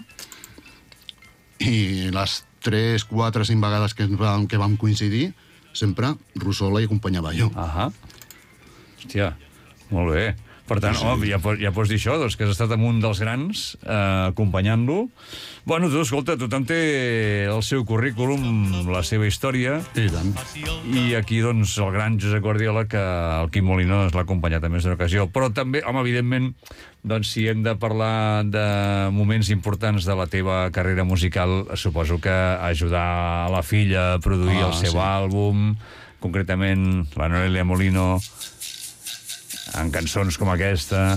i les tres, quatre, cinc vegades que, ens vam, que vam coincidir, sempre Rousseau la acompanyava jo. Ahà. Hòstia, molt bé. Per tant, sí. home, ja, pots, ja pots dir això, doncs, que has estat amb un dels grans, eh, acompanyant-lo. Bueno, tu, escolta, tothom té el seu currículum, la seva història, I tant. i aquí, doncs, el gran Josep Guardiola, que el Quim Molino doncs, l'ha acompanyat a més d'una ocasió. Però també, home, evidentment, doncs, si hem de parlar de moments importants de la teva carrera musical, suposo que ajudar a la filla a produir Ah, el seu sí. àlbum, concretament la Noelia Molino, en cançons com aquesta.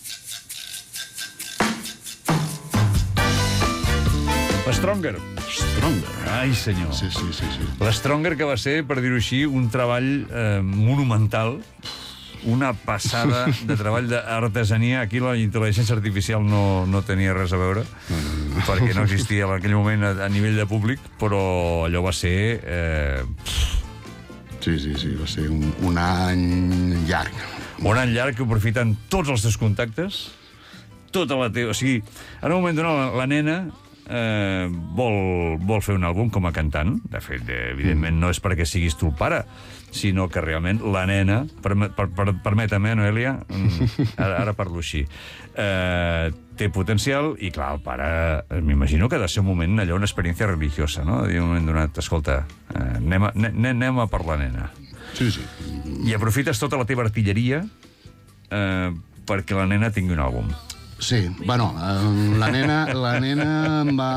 L'Stronger. Stronger. Ai, senyor. Sí, sí, sí, sí. L'Stronger, que va ser, per dir-ho així, un treball eh, monumental, una passada de treball d'artesania. Aquí la intel·ligència artificial no, no tenia res a veure, perquè no existia en aquell moment a, a nivell de públic, però allò va ser... Eh, Sí, sí, sí, va ser un, un any llarg. un any llarg que aprofiten tots els teus contactes, tota la teva... O sigui, en un moment donat, la, la nena eh, vol, vol fer un àlbum com a cantant. De fet, eh, evidentment, no és perquè siguis tu el pare, sinó que realment la nena... Perme, per, per, permeta-me, Noelia, mm, ara, ara parlo així. Eh, té potencial i, clar, el pare, eh, m'imagino que ha de ser un moment allò, una experiència religiosa, no? De dir un moment donat, escolta, eh, anem, a, anem, anem a per la nena. Sí, sí. I aprofites tota la teva artilleria eh, perquè la nena tingui un àlbum. Sí, bueno, eh, la nena, la nena em va...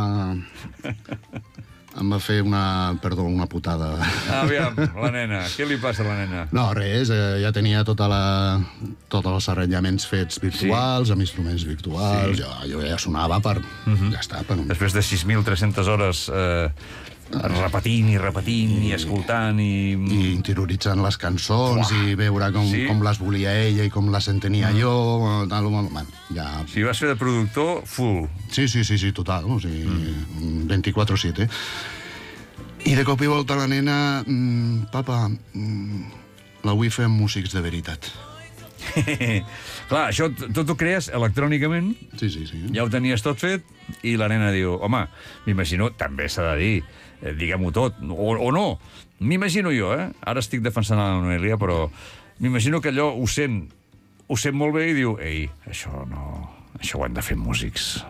em va fer una, perdó, una putada. Aviam, la nena, què li passa a la nena? No, res, eh, ja tenia tota la, tots els arranjaments fets virtuals, sí. amb instruments virtuals, Sí. sí. jo, jo ja sonava per... Uh-huh. Ja està, per... Després de sis mil tres-centes hores eh, repetint i repetint i escoltant i... i interioritzant les cançons i veure com, Sí. sí. com les volia ella i com les entenia mm. jo, tal, bueno, ja... O sigui, vas fer de productor full. Sí, sí, sí, sí, total, o sigui, mm. vint-i-quatre siete. I de cop i volta la nena, mm, papa, mm, la vull fer amb músics de veritat. Clar, això t- tot ho crees electrònicament, Sí, sí, sí. ja ho tenies tot fet, i la nena diu, home, m'imagino, també s'ha de dir, eh, diguem-ho tot, o, o no, m'imagino jo, eh? Ara estic defensant a la Noelia, però m'imagino que allò ho sent, ho sent molt bé i diu, ei, això no, això ho han de fer músics.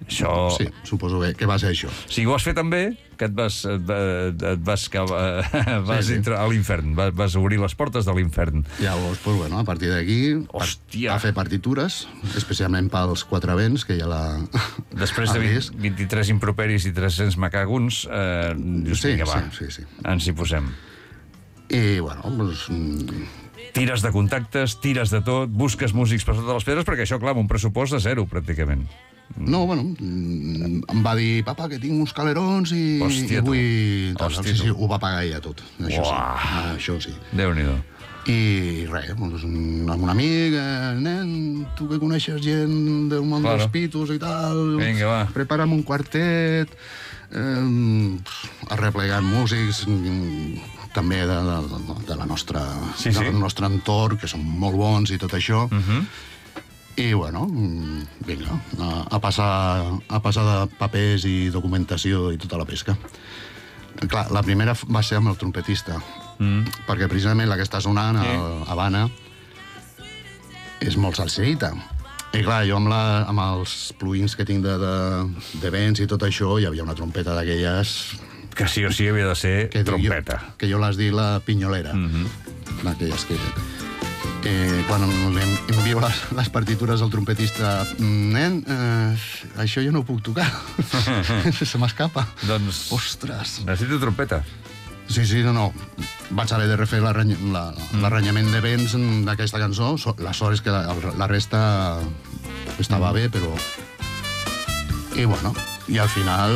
Això... Sí, suposo que, que va ser això. O sigui, ho has fet tan bé que et vas, et, et vas, que, vas sí, sí. entrar a l'infern, vas, vas obrir les portes de l'infern. Llavors, pues, bueno, a partir d'aquí, a fer partitures, especialment pels quatre vents, que ja la... Després de vint, vint-i-tres improperis i tres-cents macaguns, eh, dius, sí, vinga, va, sí, sí, sí. ens hi posem. I, bueno, doncs... Tires de contactes, tires de tot, busques músics per sota les pedres, perquè això, clar, amb un pressupost de zero, pràcticament. No, bueno, em va dir, papa, que tinc uns calerons i, Hòstia, i vull... Hòstia, sí, sí, ho va pagar ella tot, això Uah. sí. Això sí. Déu-n'hi-do. I res, doncs, amb un amic, eh, nen, tu que coneixes gent del món claro. dels pitos i tal, vinga, va. Prepara'm un quartet, eh, arreplegant músics, també de, de, de la nostra, sí, sí. del nostre entorn, que són molt bons i tot això. Uh -huh. I, bueno, vinga, a, a, passar, a passar de papers i documentació i tota la pesca. Clar, la primera va ser amb el trompetista, mm. perquè precisament la que està sonant, sí. a Habana, és molt salserita. I clar, jo amb, la, amb els plugins que tinc de, de, de vents i tot això, hi havia una trompeta d'aquelles... Que sí o sí havia de ser que trompeta. Jo, que jo les dic la pinyolera, mm-hmm. d'aquelles que... Eh, quan envio les, les partitures al trompetista, nen, eh, això jo no ho puc tocar, se m'escapa. Doncs... Ostres. Necessito trompeta. Sí, sí, no, no. Vaig haver de refer l'arranyament de vents d'aquesta cançó. La sort és que la, la resta estava mm. bé, però... I, bueno, i al final...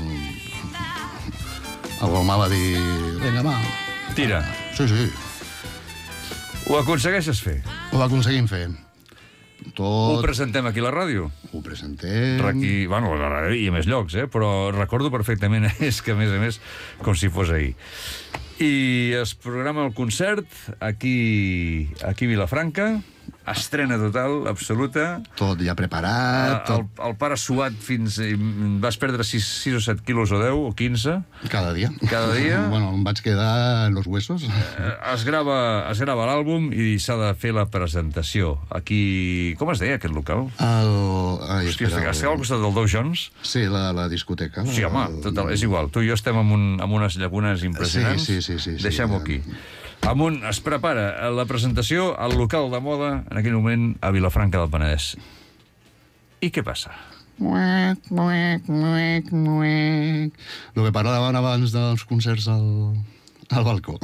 El Gomà va dir... Vinga, va. Tira. Sí, sí. Ho aconsegueixes fer? Ho aconseguim fer. Tot... Ho presentem aquí a la ràdio? Ho presentem... Aquí, bueno, a la ràdio i a més llocs, eh? Però recordo perfectament, és que a més a més, com si fos ahir. I es programa el concert aquí, aquí a Vilafranca, estrena total, absoluta. Tot ja preparat. Tot... El, el pare suat fins... Vas perdre sis o set quilos o deu o quinze? Cada dia. Cada dia. Bueno, em vaig quedar en los huesos. Eh, es grava, es grava l'àlbum i s'ha de fer la presentació. Aquí... Com es deia aquest local? El... Ai, Hòstia, espera, el... al costat del Dow Jones? Sí, la, la discoteca. Sí, home, el... total, és igual. Tu i jo estem amb, un, amb unes llacunes impressionants. Sí, sí, sí. sí Deixem-ho sí, aquí. Amunt es prepara la presentació al local de moda, en aquell moment, a Vilafranca del Penedès. I què passa? Muec, muec, muec, muec. El que parlaven abans dels concerts al, al balcó.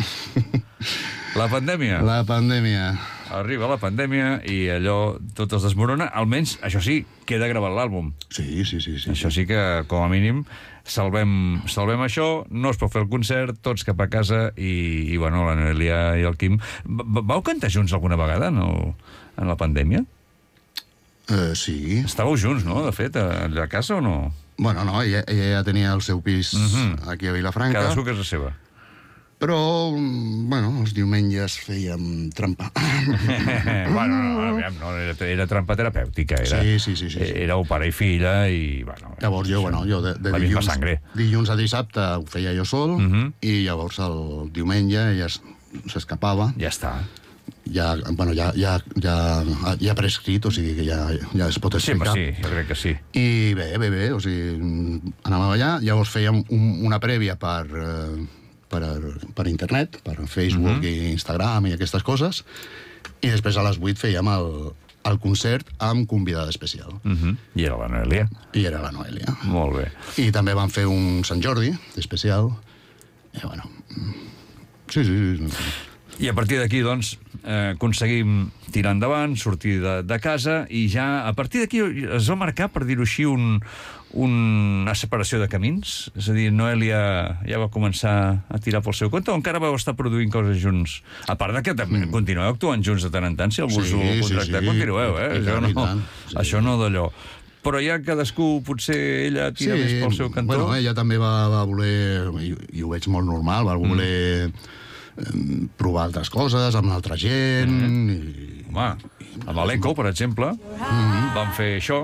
La pandèmia. La pandèmia. Arriba la pandèmia i allò tot es desmorona. Almenys, això sí, queda gravat l'àlbum. Sí, sí, sí, sí. Això sí que, com a mínim, salvem, salvem això, no es pot fer el concert, tots cap a casa i, i bueno, la Noelia i el Quim... Vau cantar junts alguna vegada en, el, en la pandèmia? Uh, sí. Estàveu junts, no, de fet, allà a casa o no? Bueno, no, ella, ella ja tenia el seu pis uh-huh. aquí a Vilafranca. Cadascú a casa seva. Però, bueno, els diumenges fèiem trampa. bueno, no, aviam, no, era, era trampa terapèutica. Era, sí, sí, sí, sí, sí. Éreu pare i filla i, bueno... Llavors jo, bueno, jo de, de dilluns, dilluns a dissabte ho feia jo sol, uh-huh. i llavors el diumenge ja s'escapava. Ja està. Ja, bueno, ja, ja, ja, ja ha prescrit, o sigui que ja, ja es pot explicar. Sí, sí, jo crec que sí. I bé, bé, bé, o sigui, anàvem allà, llavors fèiem un, una prèvia per... Eh, Per, per internet, per Facebook uh-huh. i Instagram i aquestes coses, i després a les vuit fèiem el, el concert amb convidada especial. Uh-huh. I era la Noelia. I era la Noelia. Molt bé. I també vam fer un Sant Jordi especial. I bueno... Sí, sí, sí. I a partir d'aquí, doncs, eh, aconseguim tirar endavant, sortir de, de casa, i ja a partir d'aquí es va marcar, per dir-ho així, un, una separació de camins? És a dir, Noelia ja va començar a tirar pel seu compte o encara vau estar produint coses junts? A part de que també mm. continueu actuant junts de tant en tant, si algú us ho contracta, sí, sí. continueu, eh? Això no, sí. això no d'allò. Però ja cadascú, potser ella tira sí, més pel seu cantó. Bueno, ella també va, va voler, i, i ho veig molt normal, va voler mm. provar altres coses amb altra gent. Mm. I... Home, amb l'Eco, per exemple, mm-hmm. vam fer això.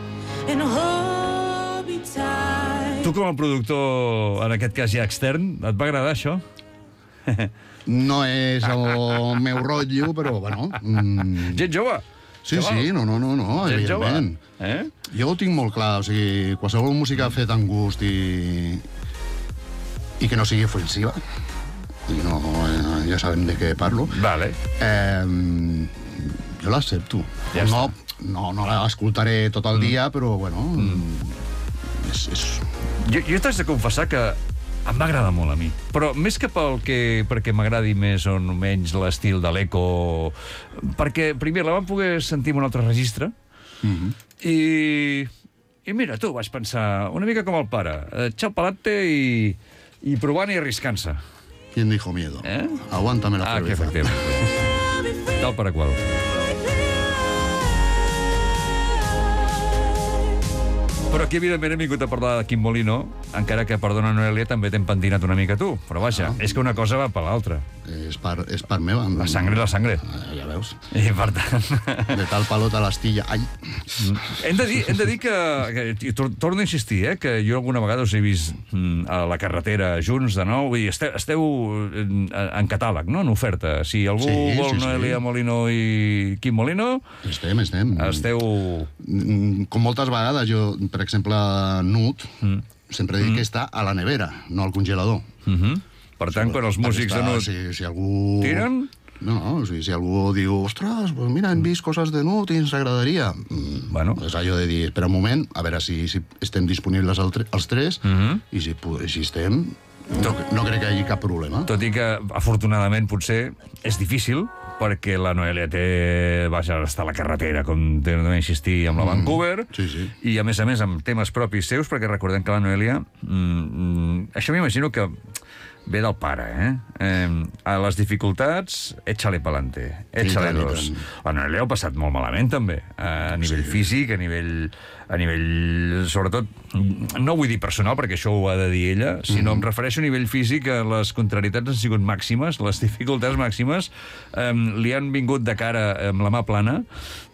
Tu, com a productor, en aquest cas ja extern, et va agradar això? No és el meu rotllo, però, bueno... Mm... Gent jove! Sí, sí, no, no, no, no, Gent jove. evidentment. Eh? Jo ho tinc molt clar, o sigui, qualsevol música feta amb gust i, i que no sigui ofensiva, i no, eh, ja sabem de què parlo, Vale. eh, jo l'accepto. Ja no, no, no l'escoltaré tot el dia, mm. però, bueno, Mm. és... és... Jo, jo t'haig de confessar que em va agradar molt a mi, però més que pel que, perquè m'agradi més o menys l'estil de l'Eco, perquè primer la vam poder sentir en un altre registre, Mm-hmm. i, i mira, tu, vaig pensar una mica com el pare, eh, xau palante i, i provant i arriscant-se. ¿Quién dijo miedo? Eh? Aguántame la Ah, que cerveza. efectivament. Tal per a qual. Però aquí, evidentment, hem vingut a parlar de Quim Molino, encara que, perdona, Noelia, també t'hem pentinat una mica tu. Però vaja, ah. és que una cosa va per l'altra. És part, és part meva. La sangre és la sangre. Ah, ja veus. I, per tant... De tal palot a l'astilla. Ai! Hem de dir, hem de dir que, que... Torno a insistir, eh, que jo alguna vegada us he vist mm, a la carretera junts de nou, i esteu, esteu en, en catàleg, no?, en oferta. Si algú Sí, vol sí, sí. Noelia Molino i Quim Molino, Estem, estem. esteu... Mm, Com moltes vegades, jo, per exemple, Nut, Mm. sempre dic Mm. que està a la nevera, no al congelador. Uh -huh. Per tant, quan els músics de Nut Si, si algú... tiren... No, no, o sigui, si algú diu, ostres, pues mira, hem vist coses de Nut i ens agradaria. Mm, Bueno. És allò de dir, espera un moment, a veure si, si estem disponibles el tre els tres, Mhm. i si, pu- si estem, no, no crec que hi hagi cap problema. Tot i que, afortunadament, potser és difícil, perquè la Noelia té... Vaja, està a la carretera, com torno a insistir, amb la Vancouver, Sí, sí. i, a més a més, amb temes propis seus, perquè recordem que la Noelia... Mm, mm, això m'imagino que ve del pare, eh? eh a les dificultats, échale pa'lante, échale I tant, i dos. tant. La Noelia ho ha passat molt malament, també, a nivell Sí. físic, a nivell, a nivell, sobretot, no vull dir personal, perquè això ho ha de dir ella, sinó em refereixo a nivell físic, a les contrarietats han sigut màximes, les dificultats màximes eh, li han vingut de cara amb la mà plana,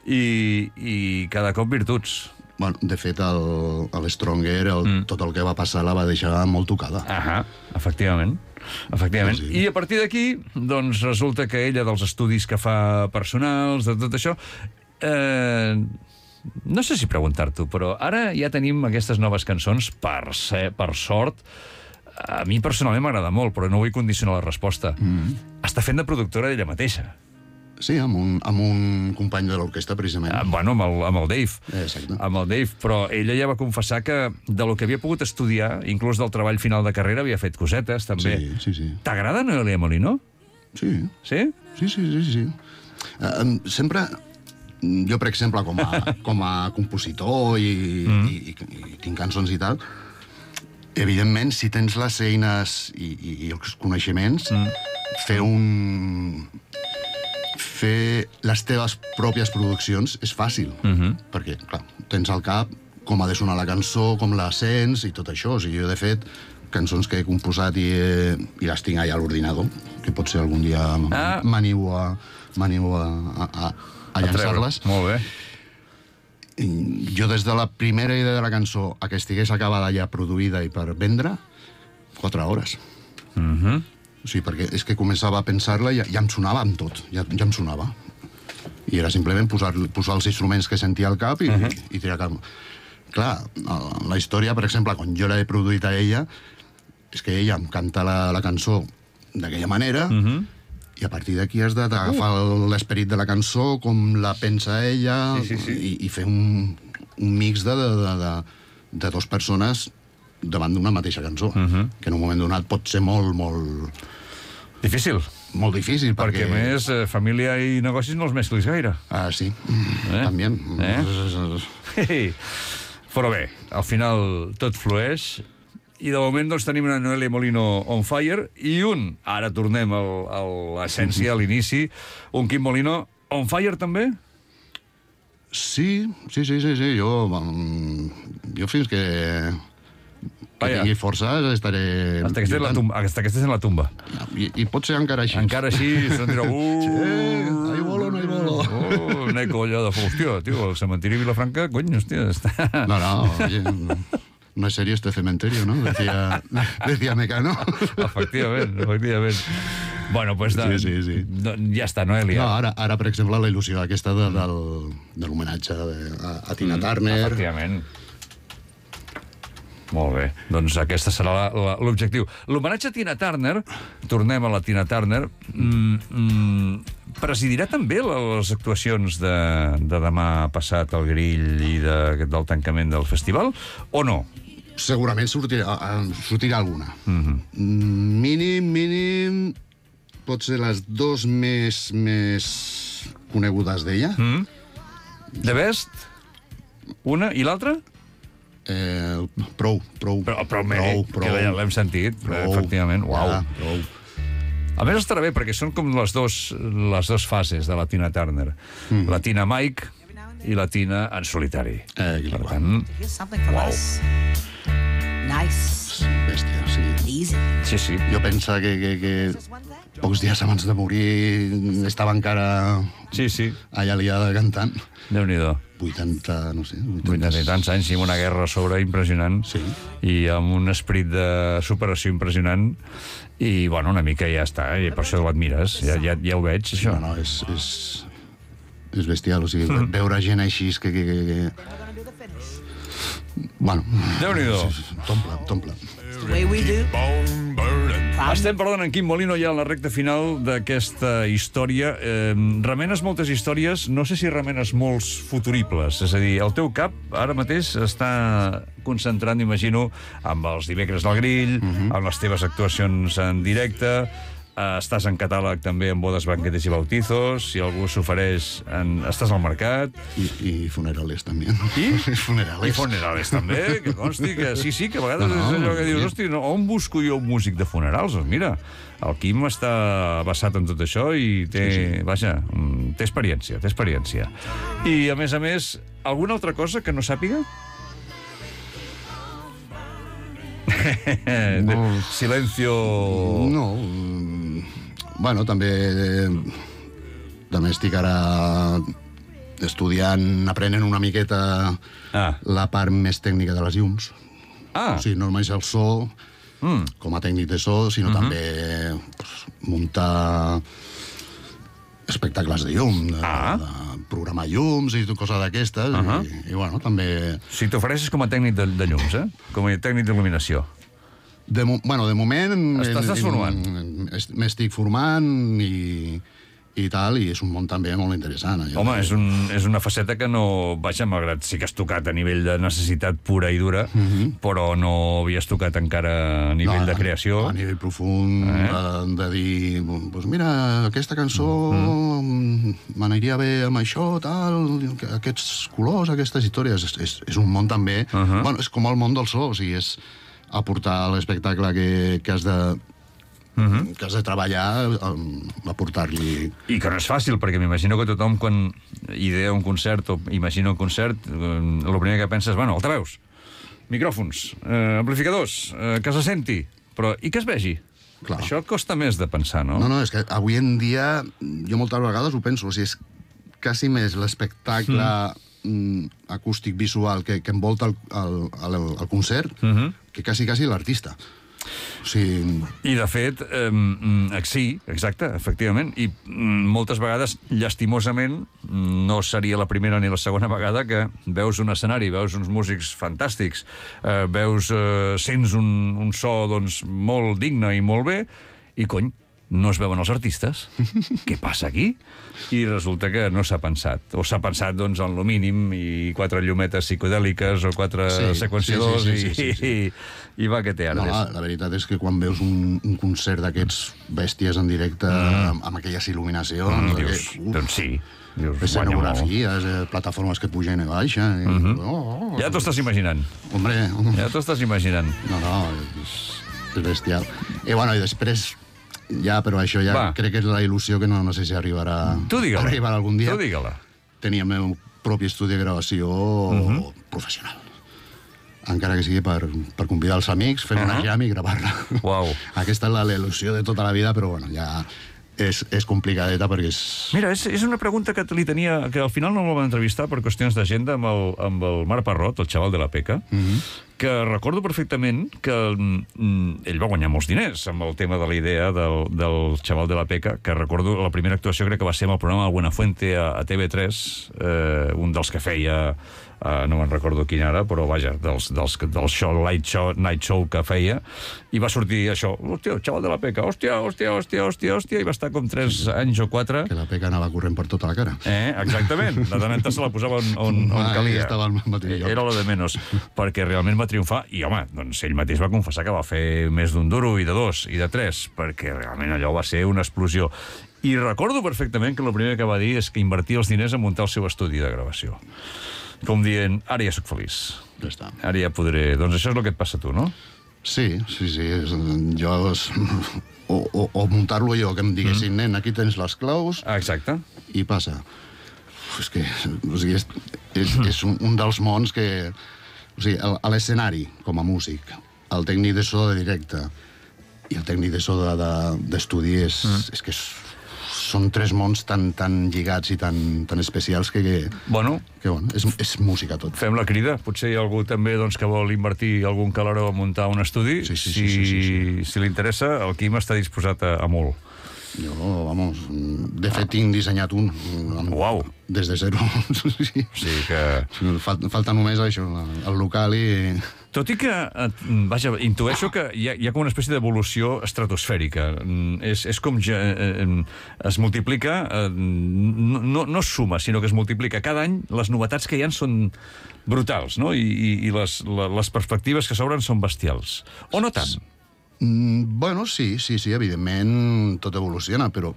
i, i cada cop virtuts. Bueno, de fet, el, el Stronger, el, mm. tot el que va passar la va deixar molt tocada. Ahà, efectivament. Efectivament. Sí, sí. I a partir d'aquí, doncs, resulta que ella, dels estudis que fa personals, de tot això, eh, no sé si preguntar-t'ho, però ara ja tenim aquestes noves cançons, per, ser, per sort, a mi personalment m'agrada molt, però no vull condicionar la resposta. Mm. Està fent de productora d'ella mateixa. Sí, amb un, amb un company de l'orquestra, precisament. Ah, bueno, amb el, amb el Dave. Exacte. Amb el Dave, però ella ja va confessar que de lo que havia pogut estudiar, inclús del treball final de carrera, havia fet cosetes, també. Sí, sí, sí. T'agrada Noelia Molino? Sí, Sí? sí, sí, sí. sí. Uh, sempre, jo, per exemple, com a, com a compositor i, mm. i, i, i tinc cançons i tal, evidentment, si tens les eines i, i, i els coneixements, mm. fer un... fer les teves pròpies produccions és fàcil, Mhm. perquè, clar, tens al cap com ha de sonar la cançó, com la sents i tot això. O sigui, jo, de fet, cançons que he composat i, he, i les tinc allà a l'ordinador, que potser algun dia Ah. m'animo a, m'animo a, a, a, a llançar-les. Molt bé. I jo, des de la primera idea de la cançó a que estigués acabada ja produïda i per vendre, quatre hores. Mhm. O sigui, perquè és que començava a pensar-la i ja, ja em sonava amb tot, ja, ja em sonava. I era simplement posar, posar els instruments que sentia al cap i, uh -huh. i tirar cap. Clar, la història, per exemple, quan jo l'he produït a ella, és que ella em canta la, la cançó d'aquella manera, uh -huh. i a partir d'aquí has d'agafar uh. l'esperit de la cançó, com la pensa ella, sí, sí, sí. I, i fer un, un mix de, de, de, de, de dues persones davant d'una mateixa cançó, uh -huh. que en un moment donat pot ser molt, molt... Difícil. Molt difícil, perquè... Perquè, a més, eh, família i negocis no els mesclis gaire. Ah, sí. Eh? També. Eh? Però bé, al final tot flueix, i de moment doncs, tenim una Noelia Molino on fire, i un, ara tornem al, a l'essència, a l'inici, un Quim Molino on fire també? Sí, sí, sí, sí, sí. Jo, um, jo fins que... que Vaja. tingui força estaré... Hasta que estés en la tumba. Hasta que estés en la tumba. I, I pot ser encara així. Encara així, se'n dirà... Uh, Eh, hay bolo, no hay bolo. Oh, Neco, allò de... Hòstia, tio, el cementiri Vilafranca, cony, hòstia, està... No, no, oye, no es serio este cementerio, ¿no? Decía, decía Mecano. Efectivament, efectivament. Bueno, doncs de, sí, sí, sí. De, ja està, Noelia. No, ara, ara, per exemple, la il·lusió aquesta de, del, de l'homenatge a, a Tina Turner. Mm, efectivament. Molt bé, doncs aquesta serà l'objectiu. L'homenatge a Tina Turner, tornem a la Tina Turner, mm, mm, presidirà també les actuacions de, de demà passat al Grill i de, del tancament del festival, o no? Segurament sortirà, sortirà alguna. Mm-hmm. Mínim, mínim, pot ser les dos més, més conegudes d'ella. Mm. The Best? Una i l'altra? Eh, prou, prou. Però, però, prou, prou, que l'hem sentit, prou, efectivament. Uau. Ja, prou. A més, estarà bé, perquè són com les dos, les dos fases de la Tina Turner. Mm. La Tina Mike i la Tina en solitari. Eh, per tant, uau. Nice. Bèstia, sí. Easy. Sí, sí. Jo penso que, que, que pocs dies abans de morir estava encara sí, sí. allà liada cantant. Déu-n'hi-do. vuitanta, no sé... vuitanta i tants anys, i amb una guerra a sobre impressionant. Sí. I amb un esperit de superació impressionant. I, bueno, una mica ja està, i per això l'admires. Ja, ja, ja ho veig, això. No, no, és, és, és bestial. O sigui, mm. veure gent així que... que, que, que... Bueno... Déu-n'hi-do. T'omple, t'omple. The way we do. Estem parlant en Quim Molino ja en la recta final d'aquesta història. Eh, remenes moltes històries, no sé si remenes molts futuribles. És a dir, el teu cap ara mateix està concentrant, imagino, amb els dimecres del Grill, uh-huh. amb les teves actuacions en directe. Uh, estàs en catàleg també en bodes, banquetes i bautizos. Si algú s'ofereix, en... estàs al mercat. I, i funerales també. I? I funerales. I funerales també, que consti que sí, sí, que a vegades no, no, és allò que dius, hosti, no, on busco jo un músic de funerals? Doncs mira, el Quim està basat en tot això i té, sí, sí. vaja, té experiència, té experiència. I, a més a més, alguna altra cosa que no sàpiga? No. Silencio... No, bueno, també també estic ara estudiant, aprenent una miqueta ah. la part més tècnica de les llums. Ah. O sigui, no només el so, mm. com a tècnic de so, sinó mm-hmm. també pues, muntar espectacles de llum, de, ah. de programar llums i coses d'aquestes, uh-huh. i, i bueno, també... Si t'ofereixes com a tècnic de, de llums, eh? Com a tècnic d'il·luminació. De, bueno, de moment... Estàs formant? M'estic formant i, i tal, i és un món també molt interessant. Allò. Home, és, un, és una faceta que no... Vaja, malgrat sí que has tocat a nivell de necessitat pura i dura, uh-huh. però no havies tocat encara a nivell no, de creació. A nivell profund, eh? de, de dir, pues mira, aquesta cançó uh-huh. m'aniria bé amb això, tal, aquests colors, aquestes històries. És, és, és un món també... Uh-huh. Bueno, és com el món del so, o sigui, és aportar l'espectacle que, que has de... Uh-huh. que has de treballar, aportar-li... I que no és fàcil, perquè m'imagino que tothom, quan idea un concert o imagina un concert, el primer que pensa és, bueno, altaveus, micròfons, eh, amplificadors, eh, que se senti, però i que es vegi? Clar. Això costa més de pensar, no? No, no, és que avui en dia, jo moltes vegades ho penso, o sigui, és quasi més l'espectacle mm. acústic visual que, que envolta el, el, el, el concert, uh-huh. que quasi, quasi l'artista. Sí. I, de fet, eh, sí, exacte, efectivament, i moltes vegades, llastimosament, no seria la primera ni la segona vegada que veus un escenari, veus uns músics fantàstics, eh, veus, eh, sents un, un so, doncs, molt digne i molt bé, i, cony, no es veuen els artistes. Què passa aquí? I resulta que no s'ha pensat. O s'ha pensat, doncs, en lo mínim, i quatre llumetes psicodèliques o quatre sí, seqüenciadors, sí, sí, sí, sí, sí. I, i, i va que té ara. No, la, la veritat és que quan veus un, un concert d'aquests bèsties en directe, mm. amb, amb aquelles il·luminacions... Mm, dius, que, doncs sí. Escenografies, eh, plataformes que pugen i baixen... I, mm-hmm. oh, oh, ja t'ho estàs imaginant. Hombre... Ja t'ho estàs imaginant. No, no, és, és bestial. I, bueno, i després... Ja, però això ja Va. crec que és la il·lusió que no, no sé si arribarà, arribarà algun dia. Tu digue-la. Tenir el meu propi estudi de gravació uh-huh. professional. Encara que sigui per, per convidar els amics, fer uh-huh. una jam i gravar-la. Wow. Aquesta és la il·lusió de tota la vida, però bueno, ja és, és complicadeta perquè és... Mira, és, és una pregunta que li tenia, que al final no el vam entrevistar per qüestions d'agenda amb, el, amb el Marc Parrot, el xaval de la Peca, uh-huh. que recordo perfectament que mm, ell va guanyar molts diners amb el tema de la idea del, del xaval de la Peca, que recordo la primera actuació crec que va ser amb el programa de Buenafuente a, a T V tres, eh, un dels que feia, eh, no me'n recordo quin ara, però vaja, dels, dels, del show, light show, night show que feia, i va sortir això, hòstia, el xaval de la Peca, hòstia, hòstia, hòstia, hòstia, hòstia, i va estar com tres anys o quatre. Que la Peca anava corrent per tota la cara. Eh, exactament, de tant en tant se la posava on, on, on Ah, calia. estava al mateix lloc. Era la de menys, perquè realment va triomfar, i home, doncs ell mateix va confessar que va fer més d'un duro, i de dos, i de tres, perquè realment allò va ser una explosió. I recordo perfectament que el primer que va dir és que invertia els diners en muntar el seu estudi de gravació. Com dient, ara ja sóc feliç. Ja està. Ara ja podré... Doncs això és el que et passa a tu, no? Sí, sí, sí. És, jo... És, o, o, o muntar-lo jo, que em diguessin, mm. nen, aquí tens les claus... Ah, exacte. I passa. Uf, és que o sigui, és, és, és un, un dels mons que... O sigui, a l'escenari, com a músic, el tècnic de so de directe i el tècnic de so d'estudi de, de, és, mm. és que és, són tres mons tan, tan lligats i tan, tan especials que, que, bueno, que bueno, és, és música tot. Fem la crida. Potser hi ha algú també doncs, que vol invertir algun calaró a muntar un estudi. Sí, sí, si sí, sí, sí, sí. si li interessa, el Quim està disposat a, a molt. Jo, vamos, de fet tinc dissenyat un. Amb, Uau. Des de zero. Sí. Sí que... Falta, falta només això, el local i... Tot i que, vaja, intueixo que hi ha, hi ha com una espècie d'evolució estratosfèrica. És, és com ja, eh, es multiplica, eh, no, no es suma, sinó que es multiplica. Cada any les novetats que hi ha són brutals, no? I, i, i les, les perspectives que s'obren són bestials. O no tant? Mm, bueno, sí, sí, sí, evidentment tot evoluciona, però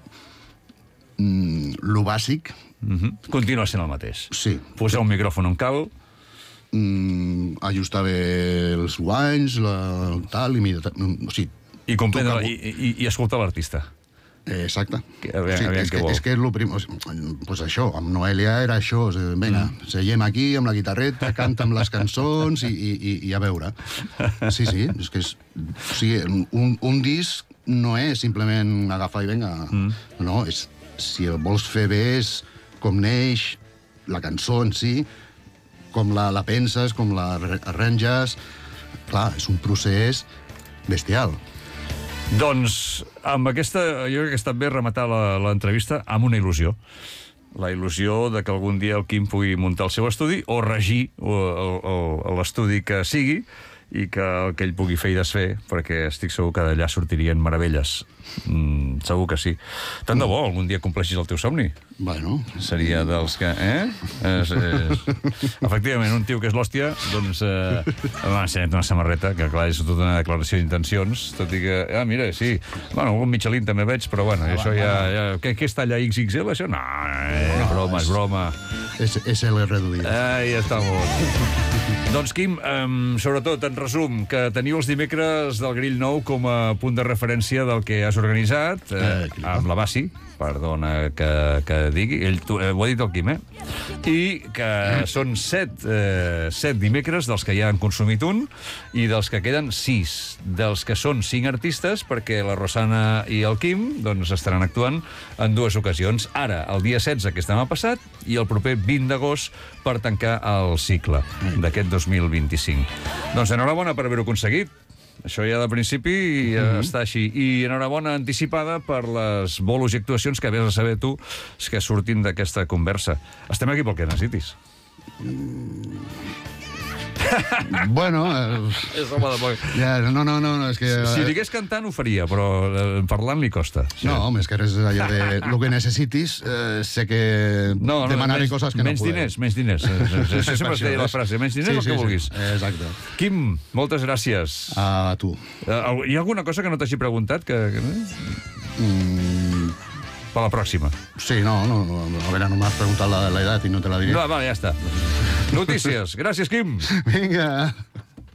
mm, lo bàsic... Mm-hmm. Continua sent el mateix. Sí. Posar un micròfon on cal... Mm, ajustar bé els guanys, la, tal, i mira... O sigui, I, comprendre, toca... i, i, i escoltar l'artista. Eh, exacte. Que, a veure, o sigui, a veure és, què que, vol. és que és el prim... O sigui, pues això, amb Noelia era això. O sigui, vinga, mm. seiem aquí amb la guitarreta, canta amb les cançons i, i, i, i a veure. Sí, sí, és que és... O sigui, un, un disc no és simplement agafar i vinga. Mm. No, és... Si el vols fer bé és com neix la cançó en si, com la, la penses, com la arranges... Clar, és un procés bestial. Doncs, amb aquesta... Jo crec que ha estat bé rematar l'entrevista amb una il·lusió. La il·lusió de que algun dia el Quim pugui muntar el seu estudi o regir l'estudi que sigui i que el que ell pugui fer i desfer, perquè estic segur que d'allà sortirien meravelles. Mm, segur que sí. Tant de bo, algun dia compleixis el teu somni. Bueno... Seria dels que... Eh? És, és... Efectivament, un tio que és l'hòstia, doncs... Eh, m'ha ensenyat una samarreta, que clar, és tota una declaració d'intencions, tot i que... Ah, mira, sí. Bueno, algun Michelin també veig, però bueno, ah, això ja... ja... Què, què és talla ics ics ele, això? No, eh, no broma, és broma. És, és el reduït. Ai, ja està molt. Doncs, Quim, um, sobretot, en resum, que teniu els dimecres del Grill Nou com a punt de referència del que has organitzat, eh, eh, amb la Bassi, perdona que, que digui, ell tu, eh, ho ha dit el Quim, eh? I que són set, eh, set dimecres dels que ja han consumit un i dels que queden sis, dels que són cinc artistes, perquè la Rosana i el Quim doncs, estaran actuant en dues ocasions. Ara, el dia setze, que és demà passat, i el proper vint d'agost per tancar el cicle d'aquest dos mil vint-i-cinc. Doncs enhorabona per haver-ho aconseguit. Això ja de principi mm-hmm. està així. I enhorabona anticipada per les bolos i actuacions que havies de saber tu que sortin d'aquesta conversa. Estem aquí pel que necessitis. Mm. Bueno... Eh, és home de poc. Ja, no, no, no, no, és que... Si digués cantant ho faria, però eh, parlant li costa. Sí. No, home, és que res allò de... El que necessitis, eh, sé que no, no, demanaré menys, coses que menys no podem. Diners, menys diners. Això sempre es deia la frase, menys diners sí, el que sí, vulguis. Sí, exacte. Quim, moltes gràcies. A tu. Hi ha alguna cosa que no t'hagi preguntat? Que... Mm... Per la pròxima. Sí, no, no, a veure, no m'has preguntat l'edat i no te la diré. No, va, ja està. Notícies. Gràcies, Quim. Vinga.